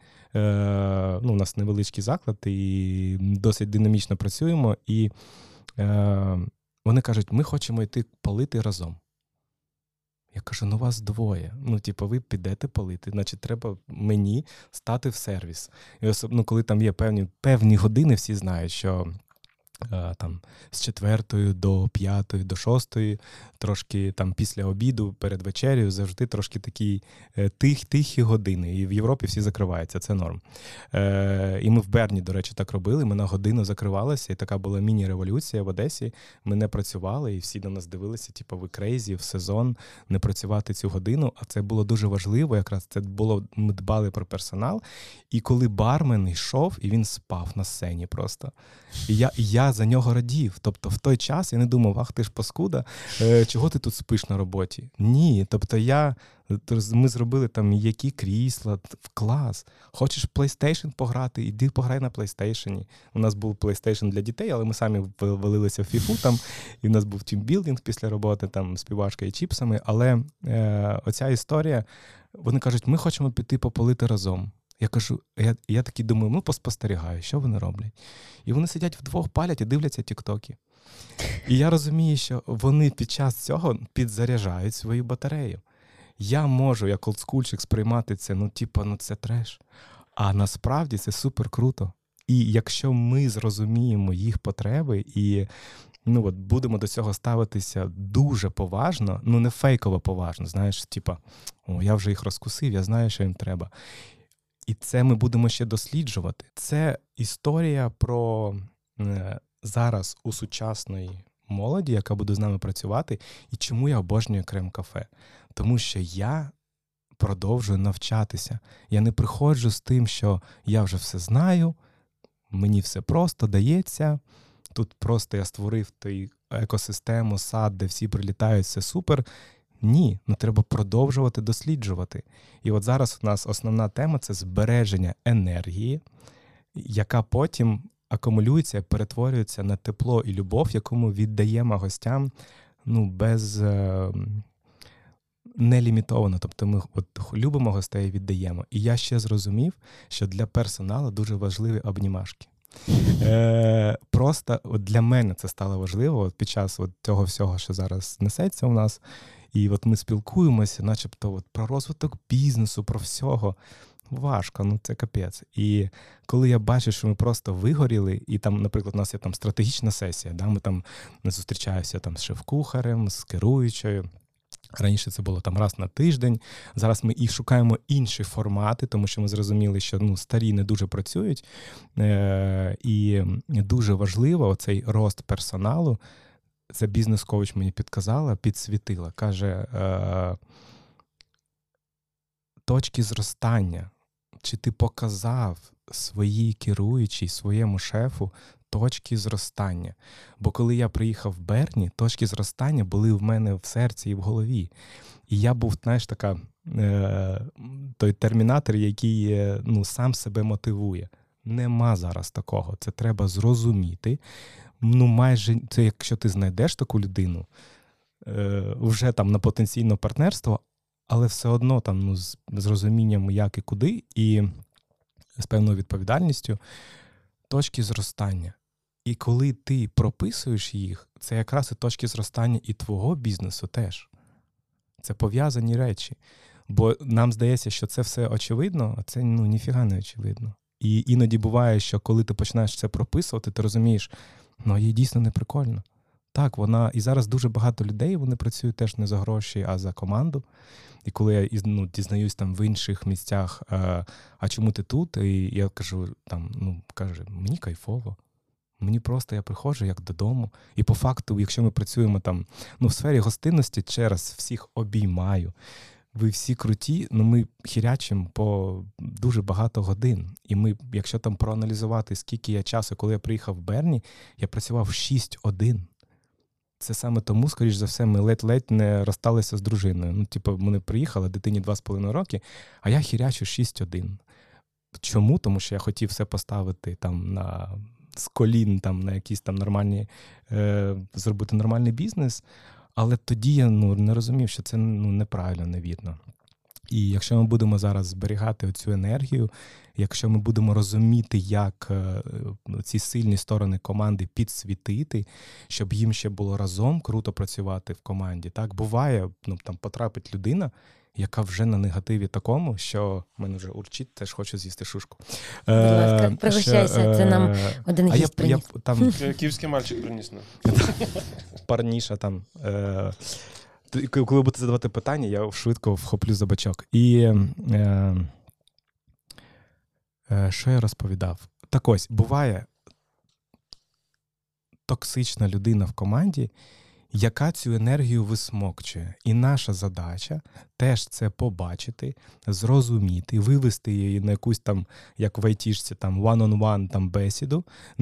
у нас невеличкий заклад і досить динамічно працюємо, і вони кажуть, ми хочемо йти палити разом. Я кажу, вас 2. Ви підете палити, значить, треба мені стати в сервіс. І особливо, коли там є певні години, всі знають, що там з 4 до 5, до 6, трошки там після обіду, перед вечерею, завжди трошки такі тихі години. І в Європі всі закриваються, це норм. І ми в Берні, до речі, так робили. Ми на годину закривалися, і така була міні-революція в Одесі. Ми не працювали, і всі на нас дивилися, ви крейзі, в сезон, не працювати цю годину. А це було дуже важливо, якраз ми дбали про персонал. І коли бармен йшов, і він спав на сцені просто. І я за нього радів. Тобто в той час я не думав, ах ти ж паскуда, чого ти тут спиш на роботі? Ні, тобто ми зробили там які крісла, в клас. Хочеш PlayStation пограти, іди пограй на PlayStation. У нас був PlayStation для дітей, але ми самі валилися в FIFA там, і в нас був тімбілдинг після роботи, там співашка і чіпсами, але оця історія, вони кажуть, ми хочемо піти попалити разом. Я кажу, я такий думаю, поспостерігаю, що вони роблять. І вони сидять вдвох, палять і дивляться тіктоки. І я розумію, що вони під час цього підзаряджають свою батарею. Я можу, як олдскульчик, сприймати це, це треш. А насправді це супер круто. І якщо ми зрозуміємо їх потреби і будемо до цього ставитися дуже поважно, не фейково поважно, знаєш, я вже їх розкусив, я знаю, що їм треба. І це ми будемо ще досліджувати. Це історія про зараз у сучасної молоді, яка буде з нами працювати, і чому я обожнюю Крем-кафе. Тому що я продовжую навчатися. Я не приходжу з тим, що я вже все знаю, мені все просто дається, тут просто я створив той екосистему, сад, де всі прилітають, все супер. Ні, треба продовжувати досліджувати. І от зараз у нас основна тема – це збереження енергії, яка потім акумулюється, перетворюється на тепло і любов, яку ми віддаємо гостям без нелімітовано. Тобто ми любимо гостей і віддаємо. І я ще зрозумів, що для персоналу дуже важливі обнімашки. Просто для мене це стало важливо під час цього всього, що зараз несеться у нас. І ми спілкуємося, начебто про розвиток бізнесу, про всього. важко, це капець. І коли я бачу, що ми просто вигоріли, і там, наприклад, у нас є там стратегічна сесія, да, ми там зустрічаємося там з шеф-кухарем, з керуючою. Раніше це було там раз на тиждень. Зараз ми і шукаємо інші формати, тому що ми зрозуміли, що старі не дуже працюють. І дуже важливо оцей рост персоналу. Це бізнес-коуч мені підсвітила. Каже, точки зростання. Чи ти показав своїй керуючій, своєму шефу точки зростання? Бо коли я приїхав в Берні, точки зростання були в мене в серці і в голові. І я був, той термінатор, який сам себе мотивує. Нема зараз такого. Це треба зрозуміти. Майже, це якщо ти знайдеш таку людину, вже там на потенційне партнерство, але все одно там з розумінням, як і куди, і з певною відповідальністю, точки зростання. І коли ти прописуєш їх, це якраз і точки зростання і твого бізнесу теж. Це пов'язані речі. Бо нам здається, що це все очевидно, а це ніфіга не очевидно. І іноді буває, що коли ти починаєш це прописувати, ти розумієш, їй дійсно не прикольно. Так, вона, і зараз дуже багато людей, вони працюють теж не за гроші, а за команду. І коли я дізнаюсь там в інших місцях, а чому ти тут? І я кажу, каже, мені кайфово. Мені просто, я приходжу як додому. І по факту, якщо ми працюємо там, в сфері гостинності, через всіх обіймаю. Ви всі круті, ми хірячимо по дуже багато годин. І ми, якщо там проаналізувати, скільки я часу, коли я приїхав в Берні, я працював 6 годин. Це саме тому, скоріш за все, ми ледь-ледь не розсталися з дружиною. Вони приїхали, дитині 2,5 роки, а я хірячу 6 годин. Чому? Тому що я хотів все поставити там з колін, там, на якісь там нормальні, зробити нормальний бізнес. Але тоді я не розумів, що це неправильно, невірно. І якщо ми будемо зараз зберігати цю енергію, якщо ми будемо розуміти, як ці сильні сторони команди підсвітити, щоб їм ще було разом круто працювати в команді. Так, буває, там потрапить людина, яка вже на негативі такому, що в мене вже урчить, теж хочу з'їсти шушку. Будь ласка, пригощайся, це нам один гість приніс. Київський мальчик приніс. Парніша там. Коли будете задавати питання, я швидко вхоплю за бачок. І що я розповідав? Так ось, буває токсична людина в команді, яка цю енергію висмокчує. І наша задача теж це побачити, зрозуміти, вивести її на якусь там, як в айтішці, там one-on-one там, бесіду,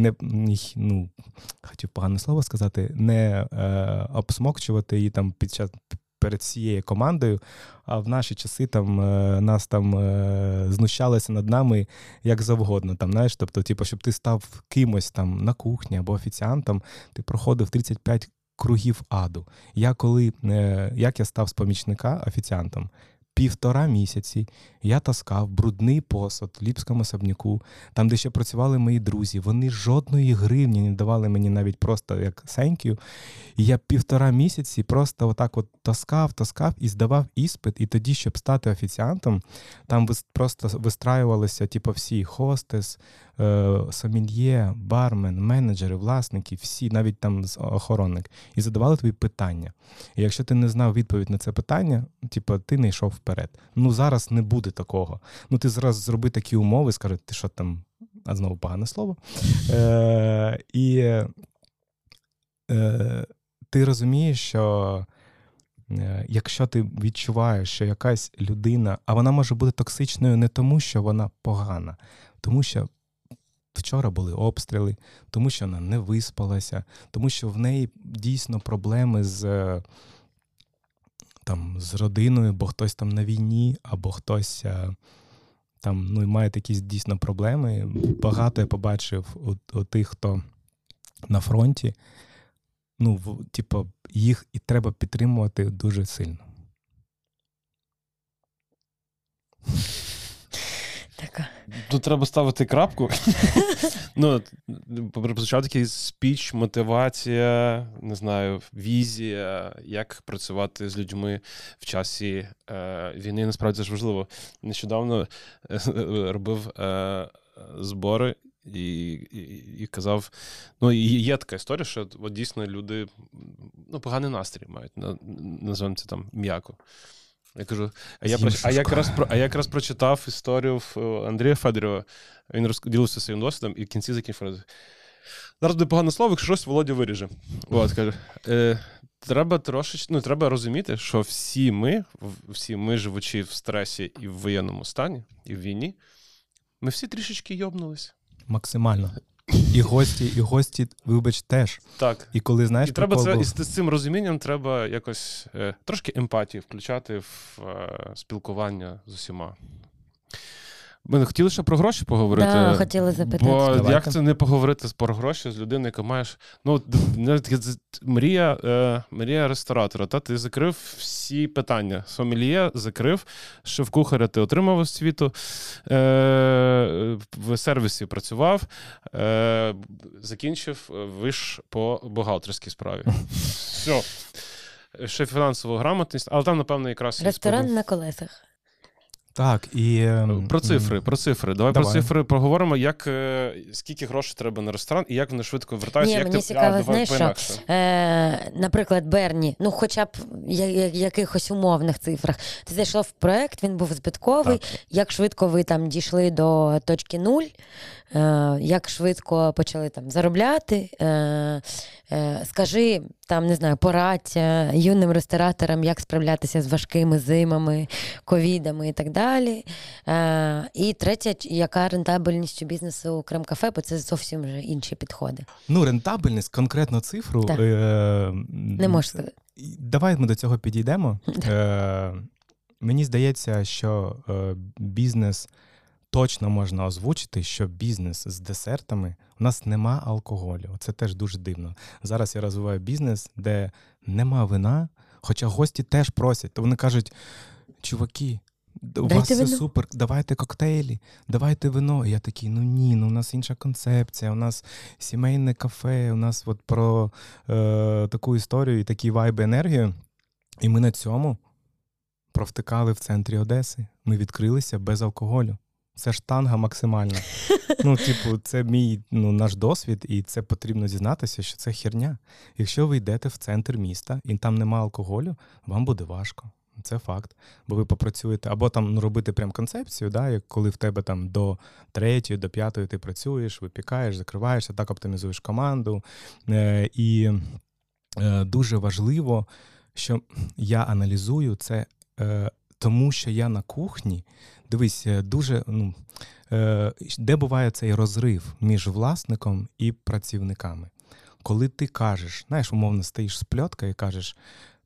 хотів погане слово сказати, не обсмокчувати її там перед цією командою, а в наші часи там нас там знущалися над нами як завгодно. Там, знаєш, тобто, щоб ти став кимось там на кухні або офіціантом, ти проходив 35 кругів аду. Як я став з помічника офіціантом? 1,5 місяці я таскав брудний посуд в Ліпському особняку, там, де ще працювали мої друзі. Вони жодної гривні не давали мені навіть просто як сенькю. І я 1,5 місяці просто отак от таскав і здавав іспит. І тоді, щоб стати офіціантом, там просто вистраювалися всі хостес, сомельє, бармен, менеджери, власники, всі, навіть там охоронник. І задавали тобі питання. І якщо ти не знав відповідь на це питання, ти не йшов вперед. Зараз не буде такого. Ти зараз зроби такі умови, скажи, ти що там, а знову погане слово. Ти розумієш, що якщо ти відчуваєш, що якась людина, а вона може бути токсичною не тому, що вона погана, тому що вчора були обстріли, тому що вона не виспалася, тому що в неї дійсно проблеми з родиною, бо хтось там на війні, або хтось там має якісь дійсно проблеми. Багато я побачив у тих, хто на фронті. Їх і треба підтримувати дуже сильно. Така Тут треба ставити крапку. Ну, прозвучав такий спіч, мотивація, не знаю, візія, як працювати з людьми в часі війни. Насправді це ж важливо. Нещодавно робив збори і казав, ну, і є така історія, що от дійсно люди, ну, поганий настрій мають, називаємо це там м'яко. Я кажу, я якраз прочитав історію Андрія Федорова, він ділився своїм досвідом, і в кінці закінчив фразу. Зараз буде погане слово, якщо щось Володя виріже. От, кажу, треба розуміти, що всі ми, живучи в стресі і в воєнному стані, і в війні, ми всі трішечки йобнулись. Максимально. І гості, вибач, теж. Так. І коли, знаєш, і треба це, і з цим розумінням треба якось трошки емпатії включати в спілкування з усіма. Ми не хотіли ще про гроші поговорити? Так, хотіли запитати. Бо Давайте. як це не поговорити про гроші з людиною, яка маєш... Ну, мрія ресторатора. Та? Ти закрив всі питання. Сомельє закрив, шеф-кухаря ти отримав освіту, в сервісі працював, закінчив виш по бухгалтерській справі. Все. Ще фінансову грамотність, але там, напевно, якраз... Ресторан на колесах. Так, і... Про цифри. Давай про цифри поговоримо, скільки грошей треба на ресторан і як вони швидко вертаються. Ні, мені цікаво, знаєш, що, наприклад, Берні, ну хоча б якихось умовних цифрах. Ти зайшов в проект, він був збитковий, так. Як швидко ви там дійшли до точки 0, як швидко почали там заробляти. Скажи, там, не знаю, порадь юним рестораторам, як справлятися з важкими зимами, ковідами і так далі. І третє, яка рентабельність у бізнесу Крем-кафе, бо це зовсім вже інші підходи. Ну, рентабельність, конкретно цифру... Не можу сказати. Давай ми до цього підійдемо. Мені здається, що бізнес... Точно можна озвучити, що бізнес з десертами, у нас нема алкоголю. Це теж дуже дивно. Зараз я розвиваю бізнес, де нема вина, хоча гості теж просять. То вони кажуть, чуваки, у вас все супер, давайте коктейлі, давайте вино. І я такий, у нас інша концепція, у нас сімейне кафе, у нас от про таку історію і такі вайби, енергію. І ми на цьому провтикали в центрі Одеси. Ми відкрилися без алкоголю. Це штанга максимальна. Це наш досвід, і це потрібно зізнатися, що це херня. Якщо ви йдете в центр міста, і там нема алкоголю, вам буде важко. Це факт. Бо ви попрацюєте, або там робити прям концепцію, да, як коли в тебе там до 3, до 5 ти працюєш, випікаєш, закриваєшся, так оптимізуєш команду. І дуже важливо, що я аналізую це, тому що я на кухні. Дивись, дуже, де буває цей розрив між власником і працівниками? Коли ти кажеш, знаєш, умовно стоїш з пльоткою і кажеш,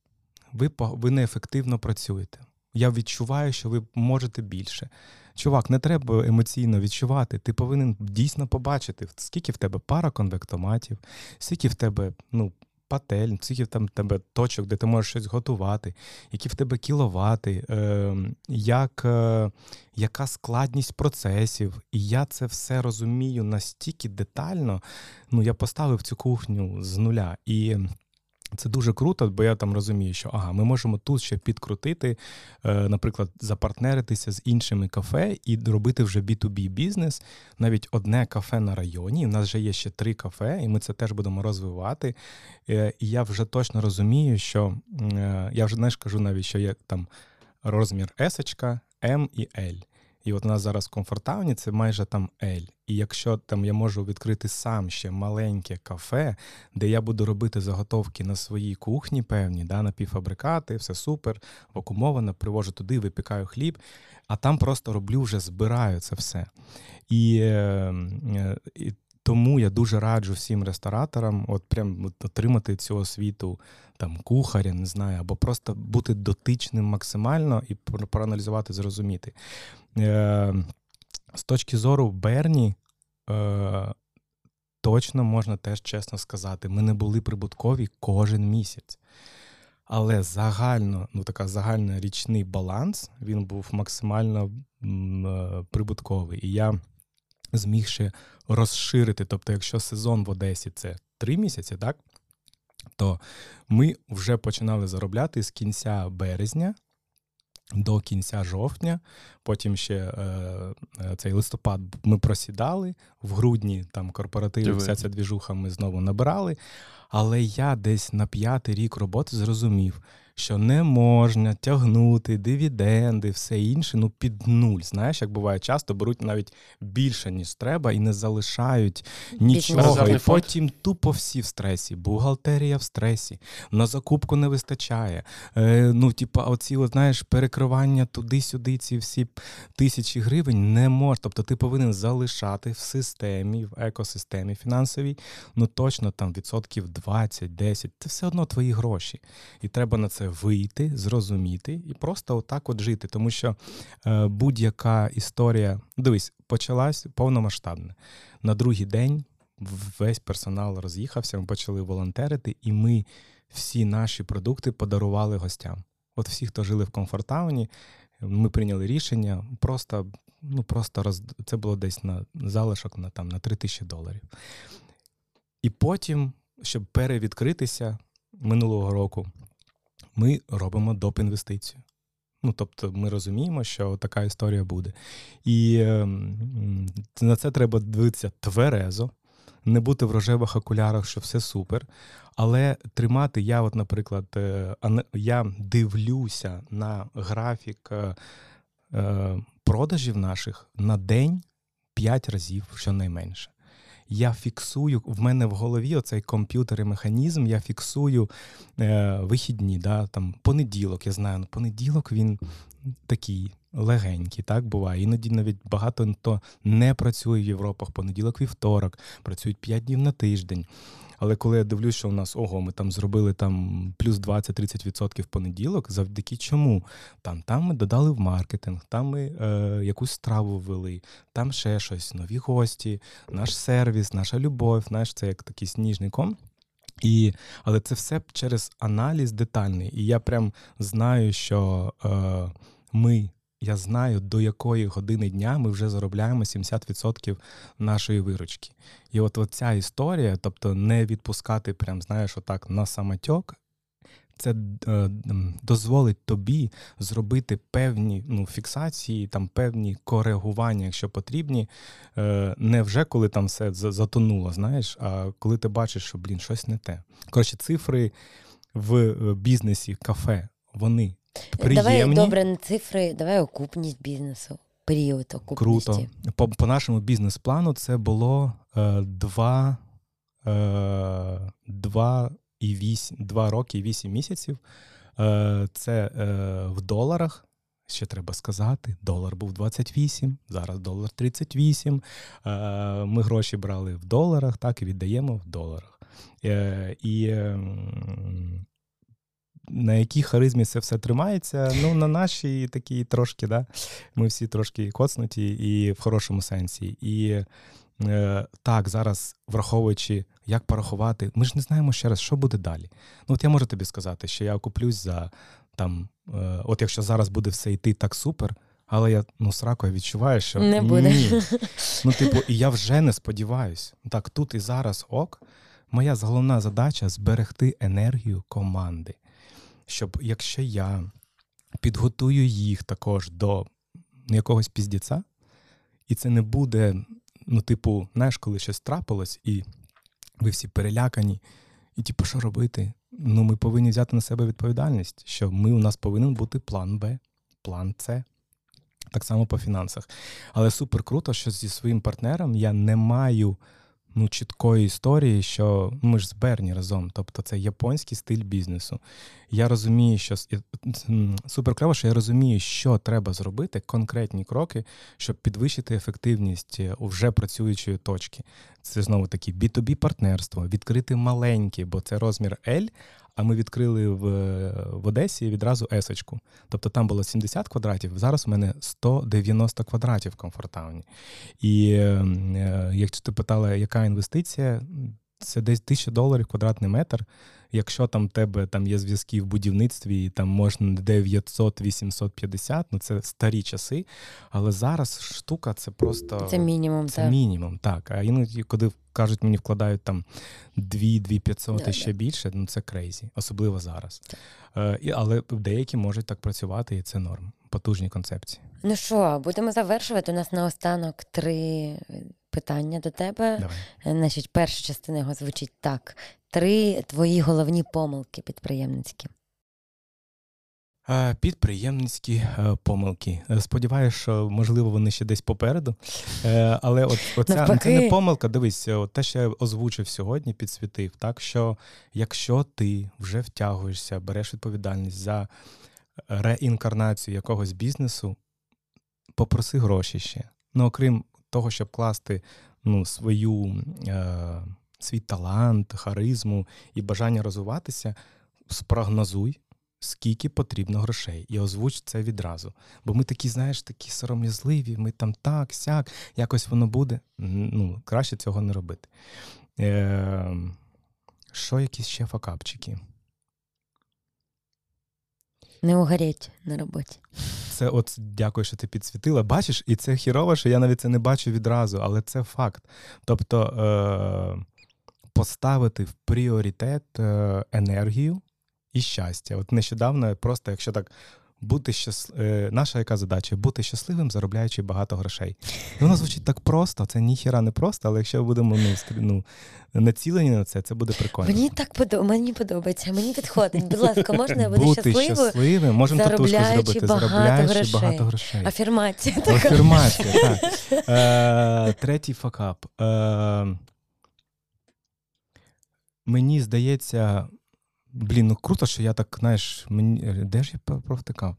ви неефективно працюєте. Я відчуваю, що ви можете більше. Чувак, не треба емоційно відчувати. Ти повинен дійсно побачити, скільки в тебе параконвектоматів, скільки в тебе, патель, скільки там в тебе точок, де ти можеш щось готувати, які в тебе кіловати, яка складність процесів. І я це все розумію настільки детально. Я поставив цю кухню з нуля. І це дуже круто, бо я там розумію, що ми можемо тут ще підкрутити, наприклад, запартнеритися з іншими кафе і робити вже B2B бізнес. Навіть одне кафе на районі, у нас вже є ще 3 кафе, і ми це теж будемо розвивати. І я вже точно розумію, що, я вже, кажу навіть, що є там розмір S, M і L. І от у нас зараз в Комфортауні це майже там L. І якщо там я можу відкрити сам ще маленьке кафе, де я буду робити заготовки на своїй кухні певні, напівфабрикати, все супер, вакуумовано, привожу туди, випікаю хліб, а там просто роблю, вже збираю це все. І тому я дуже раджу всім рестораторам отримати цю освіту там кухаря, не знаю, або просто бути дотичним максимально і проаналізувати, зрозуміти. З точки зору Берні, точно можна теж чесно сказати, ми не були прибуткові кожен місяць. Але загальний річний баланс, він був максимально прибутковий. І я зміг ще розширити. Тобто, якщо сезон в Одесі – це 3 місяці, так? То ми вже починали заробляти з кінця березня до кінця жовтня, потім ще цей листопад ми просідали, в грудні там корпоративи, вся ця двіжуха ми знову набирали, але я десь на 5-й рік роботи зрозумів, що не можна тягнути дивіденди, все інше, під нуль. Знаєш, як буває, часто беруть навіть більше, ніж треба, і не залишають нічого. І потім тупо всі в стресі. Бухгалтерія в стресі. На закупку не вистачає. Оці, знаєш, перекривання туди-сюди, ці всі 1000 гривень не можна. Тобто ти повинен залишати в системі, в екосистемі фінансовій, точно там 20-10%. Це все одно твої гроші. І треба на це вийти, зрозуміти і просто отак от жити. Тому що будь-яка історія, дивись, почалась повномасштабна. На другий день весь персонал роз'їхався, ми почали волонтерити, і ми всі наші продукти подарували гостям. От всі, хто жили в Комфорт-тауні, ми прийняли рішення, це було десь на залишок на $3000. І потім, щоб перевідкритися минулого року, ми робимо доп-інвестицію. Тобто ми розуміємо, що така історія буде. І на це треба дивитися тверезо, не бути в рожевих окулярах, що все супер, але тримати, наприклад, я дивлюся на графік продажів наших на день 5 разів, щонайменше. Я фіксую, в мене в голові оцей комп'ютер і механізм, я фіксую вихідні, понеділок, я знаю, понеділок він такий легенький, так буває. Іноді навіть багато хто не працює в Європах, понеділок, вівторок, працюють 5 днів на тиждень. Але коли я дивлюсь, що у нас, ми там зробили плюс 20-30% в понеділок, завдяки чому? Там ми додали в маркетинг, там ми якусь страву ввели, там ще щось, нові гості, наш сервіс, наша любов, це як такий сніжний ком. Але це все через аналіз детальний. І я прям знаю, що я знаю, до якої години дня ми вже заробляємо 70% нашої виручки. І от ця історія, тобто не відпускати прям, отак на самотьок, це дозволить тобі зробити певні фіксації, певні коригування, якщо потрібні, не вже коли там все затонуло, а коли ти бачиш, що, щось не те. Коротше, цифри в бізнесі, кафе, вони приємні. Давай, добре, не цифри, давай окупність бізнесу, період окупності. Круто. По нашому бізнес-плану це було 2 роки і 8 місяців. Це в доларах, ще треба сказати, долар був 28, зараз долар 38. Ми гроші брали в доларах, так, і віддаємо в доларах. І на якій харизмі це все тримається? На нашій такій трошки, ми всі трошки коцнуті і в хорошому сенсі. І так, зараз, враховуючи, як порахувати, ми ж не знаємо ще раз, що буде далі. Я можу тобі сказати, що я окуплюсь за, якщо зараз буде все йти так супер, але я, сраку, я відчуваю, що не буде. Ні. І я вже не сподіваюсь. Так, тут і зараз моя головна задача – зберегти енергію команди. Щоб, якщо я підготую їх також до якогось піздіця, і це не буде, коли щось трапилось, і ви всі перелякані, і що робити? Ми повинні взяти на себе відповідальність, що у нас повинен бути план Б, план С. Так само по фінансах. Але супер круто, що зі своїм партнером я не маю чіткої історії, що ми ж з Берні разом, тобто це японський стиль бізнесу. Я розумію, що супер кльово, що я розумію, що треба зробити, конкретні кроки, щоб підвищити ефективність у вже працюючої точки. Це знову-таки B2B партнерство, відкрити маленькі, бо це розмір L, а ми відкрили в Одесі відразу S-очку. Тобто там було 70 квадратів, зараз у мене 190 квадратів в Комфорт-тауні. І якщо ти питала, яка інвестиція, Це десь $1000 квадратний метр. Якщо там тебе там є зв'язки в будівництві, і там можна 900-850, ну це старі часи. Але зараз штука це просто... Це мінімум, Це так. мінімум, так. А іноді, коли кажуть, мені вкладають там 2-500 і ще більше, ну це крейзі. Особливо зараз. Але деякі можуть так працювати, і це норм. Потужні концепції. Ну що, будемо завершувати. У нас наостанок 3 питання до тебе. Давай. Значить, перша частина його звучить так. 3 твої головні помилки підприємницькі. Підприємницькі помилки. Сподіваюсь, що, можливо, вони ще десь попереду. Але оця це не помилка. Дивись, те, що я озвучив сьогодні, підсвітив, так, що якщо ти вже втягуєшся, береш відповідальність за реінкарнацію якогось бізнесу, попроси гроші ще. Ну, окрім того, щоб класти свій талант, харизму і бажання розвиватися, спрогнозуй, скільки потрібно грошей. І озвуч це відразу. Бо ми такі, знаєш, такі сором'язливі, ми там так, сяк, якось воно буде. Ну, краще цього не робити. Що якісь ще факапчики? Не угоріть на роботі. Це от дякую, що ти підсвітила. Бачиш, і це хірово, що я навіть це не бачу відразу, але це факт. Тобто поставити в пріоритет енергію і щастя. От нещодавно просто, якщо так, наша яка задача? Бути щасливим, заробляючи багато грошей. Воно звучить так просто, це ніхіра не просто, але якщо будемо націлені на це буде прикольно. Мені подобається, мені підходить. Будь ласка, можна я буду бути щасливим, можемо татушку зробити, заробляючи багато грошей. Афірмація. Афірмація, так. Третій факап. Мені здається, круто, що я так, знаєш, де ж я провтикав?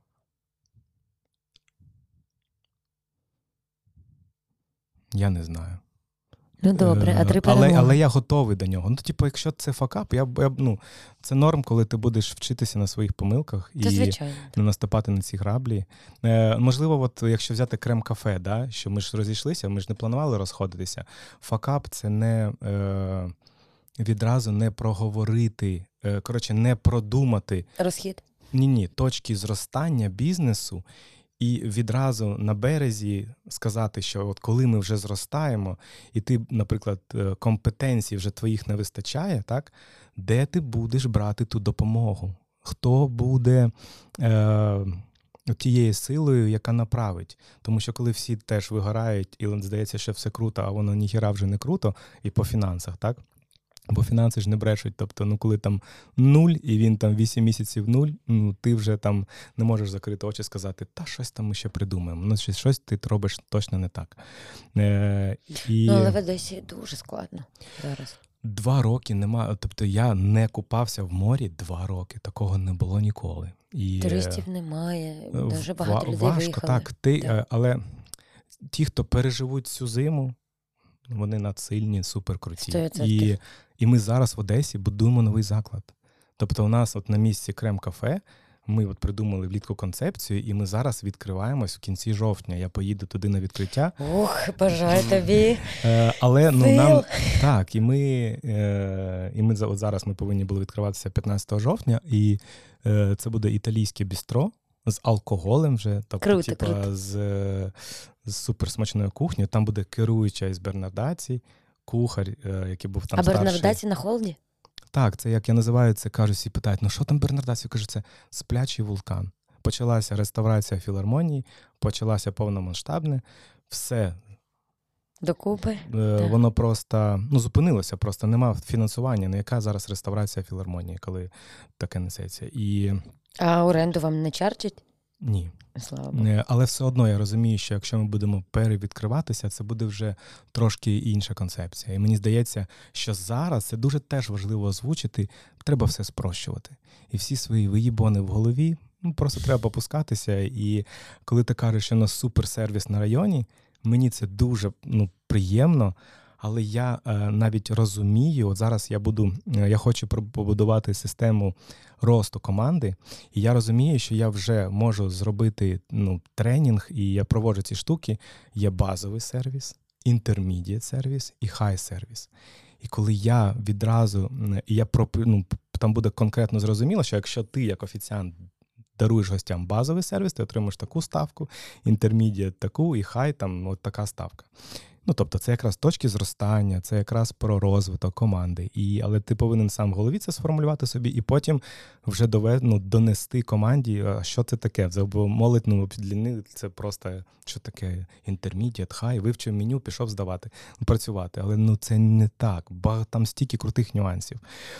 Я не знаю. Ну добре, а 3 перемоги? Але я готовий до нього. Ну, якщо це факап, це норм, коли ти будеш вчитися на своїх помилках і не наступати на ці граблі. Можливо, якщо взяти крем-кафе, да, що ми ж розійшлися, ми ж не планували розходитися. Факап – це не відразу не проговорити, не продумати. Розхід? Ні, точки зростання бізнесу і відразу на березі сказати, що от коли ми вже зростаємо, і ти, наприклад, компетенцій вже твоїх не вистачає, так, де ти будеш брати ту допомогу? Хто буде тією силою, яка направить? Тому що коли всі теж вигорають і здається, що все круто, а воно ніхіра вже не круто, і по фінансах, так? Бо фінанси ж не брешуть, тобто, коли там 0, і він там 8 місяців 0, ти вже там не можеш закрити очі і сказати, щось там ми ще придумаємо, щось ти робиш точно не так. Але в Одесі дуже складно зараз. 2 роки немає, тобто я не купався в морі 2 роки, такого не було ніколи. Туристів немає, дуже багато людей важко, виїхали. Так, але ті, хто переживуть цю зиму, вони надсильні, суперкруті. І ми зараз в Одесі будуємо новий заклад. Тобто у нас на місці крем-кафе ми придумали влітку концепцію, і ми зараз відкриваємось в кінці жовтня. Я поїду туди на відкриття. Бажаю тобі. Але нам так, і ми зараз ми повинні були відкриватися 15 жовтня, і це буде італійське бістро з алкоголем вже, тобто круто. з суперсмачною кухнею. Там буде керуюча із Бернардаці, кухар, який був там старший. А Бернардаці на холоді? Так, це як я називаю це, кажуть, всі питають, що там Бернардаці? Я кажу, це сплячий вулкан. Почалася реставрація філармонії, почалася повномасштабне, все. Докупи? Воно просто, зупинилося, просто нема фінансування, яка зараз реставрація філармонії, коли таке несеться. А оренду вам не чарджать? Ні. Слава Богу. Але все одно я розумію, що якщо ми будемо перевідкриватися, це буде вже трошки інша концепція. І мені здається, що зараз це дуже теж важливо озвучити, треба все спрощувати. І всі свої виїбони в голові, просто треба попускатися. І коли ти кажеш, що у нас суперсервіс на районі, мені це дуже приємно. Але я навіть розумію, от зараз я хочу побудувати систему росту команди, і я розумію, що я вже можу зробити тренінг, і я проводжу ці штуки. Є базовий сервіс, інтермедіат сервіс і хай сервіс. І коли я відразу, там буде конкретно зрозуміло, що якщо ти як офіціант даруєш гостям базовий сервіс, ти отримаєш таку ставку, інтермідіат таку і хай там от така ставка. Тобто це якраз точки зростання, це якраз про розвиток команди. Але ти повинен сам в голові це сформулювати собі і потім вже донести команді, що це таке. Бо молитну підліни, це просто, що таке інтермідіат, хай, вивчив меню, пішов здавати, працювати. Але це не так, там стільки крутих нюансів.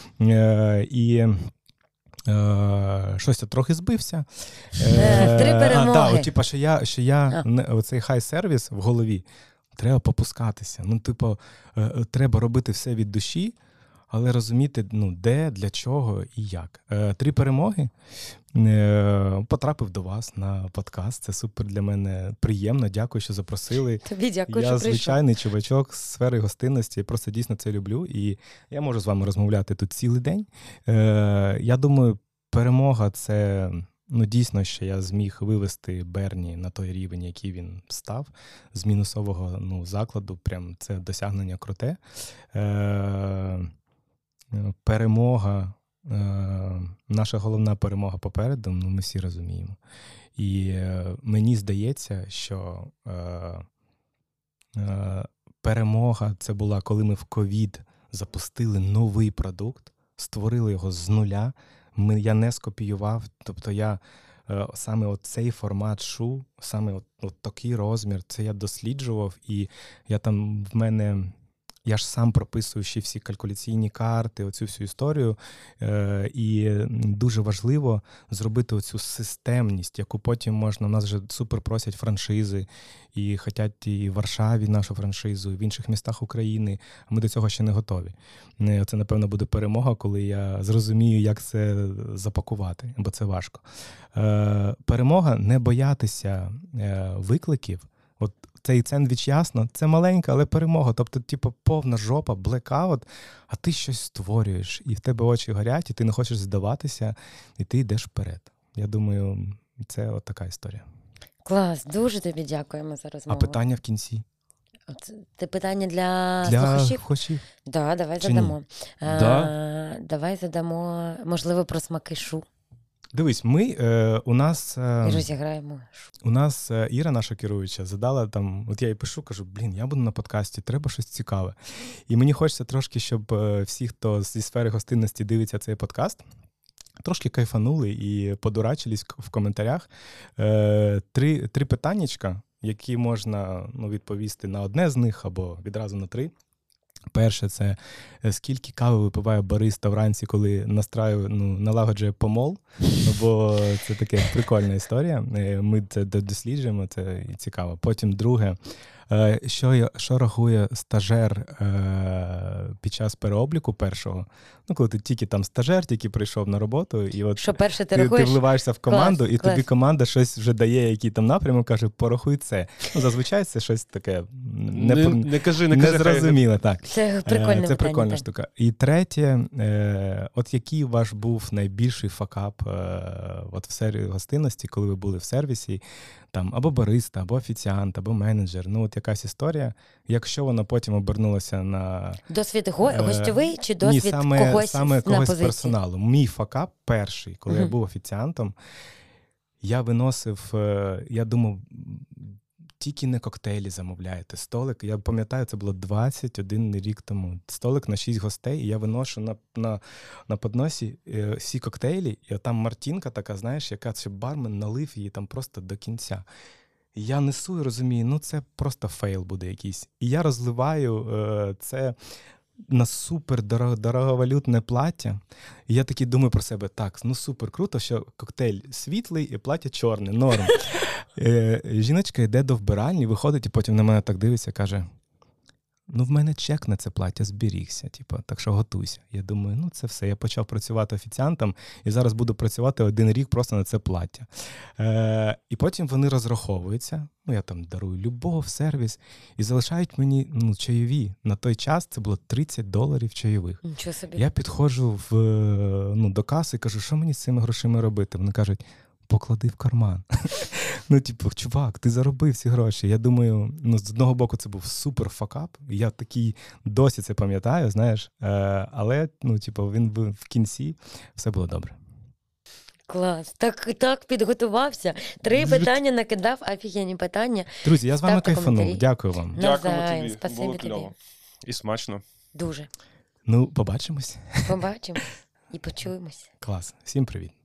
Щось я трохи збився. 3 перемоги. Що я оцей хай-сервіс в голові, треба попускатися. Треба робити все від душі, але розуміти, де, для чого і як. 3 перемоги. Потрапив до вас на подкаст. Це супер для мене приємно. Дякую, що запросили. Тобі дякую, що звичайний чувачок з сфери гостинності. Просто дійсно це люблю. І я можу з вами розмовляти тут цілий день. Я думаю, перемога – це... дійсно, що я зміг вивести Берні на той рівень, який він став, з мінусового закладу. Прям це досягнення круте. Перемога, наша головна перемога попереду, ми всі розуміємо. І мені здається, що перемога це була, коли ми в ковід запустили новий продукт, створили його з нуля. Я не скопіював, тобто я саме цей формат шу, саме такий розмір, це я досліджував, і я ж сам прописую ще всі калькуляційні карти, оцю всю історію, і дуже важливо зробити оцю системність, яку потім можна, у нас вже супер просять франшизи, і хочуть і в Варшаві нашу франшизу, і в інших містах України, а ми до цього ще не готові. Це, напевно, буде перемога, коли я зрозумію, як це запакувати, бо це важко. Перемога – не боятися викликів. Цей сендвіч ясно, це маленька, але перемога. Тобто, повна жопа, блекаут, а ти щось створюєш, і в тебе очі горять, і ти не хочеш здаватися, і ти йдеш вперед. Я думаю, це така історія. Клас, дуже тобі дякуємо за розмову. А питання в кінці? Це питання для слухачів? Так, давай задамо. Давай задамо, можливо, про смаки шу. Дивись, у нас... І розіграємо. У нас Іра, наша керуюча, задала там, я їй пишу, кажу, я буду на подкасті, треба щось цікаве. І мені хочеться трошки, щоб всі, хто зі сфери гостинності дивиться цей подкаст, трошки кайфанули і подурачились в коментарях. 3 питаннячка, які можна відповісти на одне з них або відразу на 3. Перше, це скільки кави випиває бариста вранці, коли налагоджує помол, бо це така прикольна історія. Ми це досліджуємо, це цікаво. Потім друге, що рахує стажер під час переобліку першого, коли ти тільки там стажер, тільки прийшов на роботу, і що перше ти вливаєшся в команду, клас, і тобі команда щось вже дає, який там напрямок, каже, порахуй це. Зазвичай це щось таке незрозуміле. Так. Це прикольне це прикольна штука. І третє, який ваш був найбільший факап в сфері гостинності, коли ви були в сервісі, там або бариста, або офіціант, або менеджер, якась історія, якщо вона потім обернулася на... Досвід гостьовий чи досвід когось на позиції? З персоналу. Мій факап перший, коли я був офіціантом, я виносив, я думав, тільки не коктейлі замовляєте. Столик, я пам'ятаю, це було 21 рік тому. Столик на 6 гостей, і я виношу на подносі всі коктейлі, і там Мартінка така, знаєш, яка ще бармен налив її там просто до кінця. І я несу і розумію, це просто фейл буде якийсь. І я розливаю це на супер дороговалютне плаття. І я такий думаю про себе, супер круто, що коктейль світлий і плаття чорне, норм. Жіночка йде до вбиральні, виходить і потім на мене так дивиться, каже, в мене чек на це плаття зберігся, так що готуйся. Я думаю, це все, я почав працювати офіціантом і зараз буду працювати 1 рік просто на це плаття. І потім вони розраховуються, я там дарую любов, сервіс, і залишають мені чайові. На той час це було $30 чайових. Нічого собі. Я підходжу до каси і кажу, що мені з цими грошима робити? Вони кажуть, поклади в карман. Ну, типу, чувак, ти заробив ці гроші. Я думаю, ну, з одного боку, це був супер факап. Я такий досі це пам'ятаю, знаєш. Але, ну, типу, він в кінці, все було добре. Клас. Так підготувався. 3 питання накидав, офігенні питання. Друзі, я з вами Ставте кайфанув. коментарі. Дякую вам. Дякуємо Навзаєм. тобі. Спасибі Було тобі. кльово. І смачно. Дуже. Ну, побачимось. Побачимо і почуємось. Клас. Всім привіт.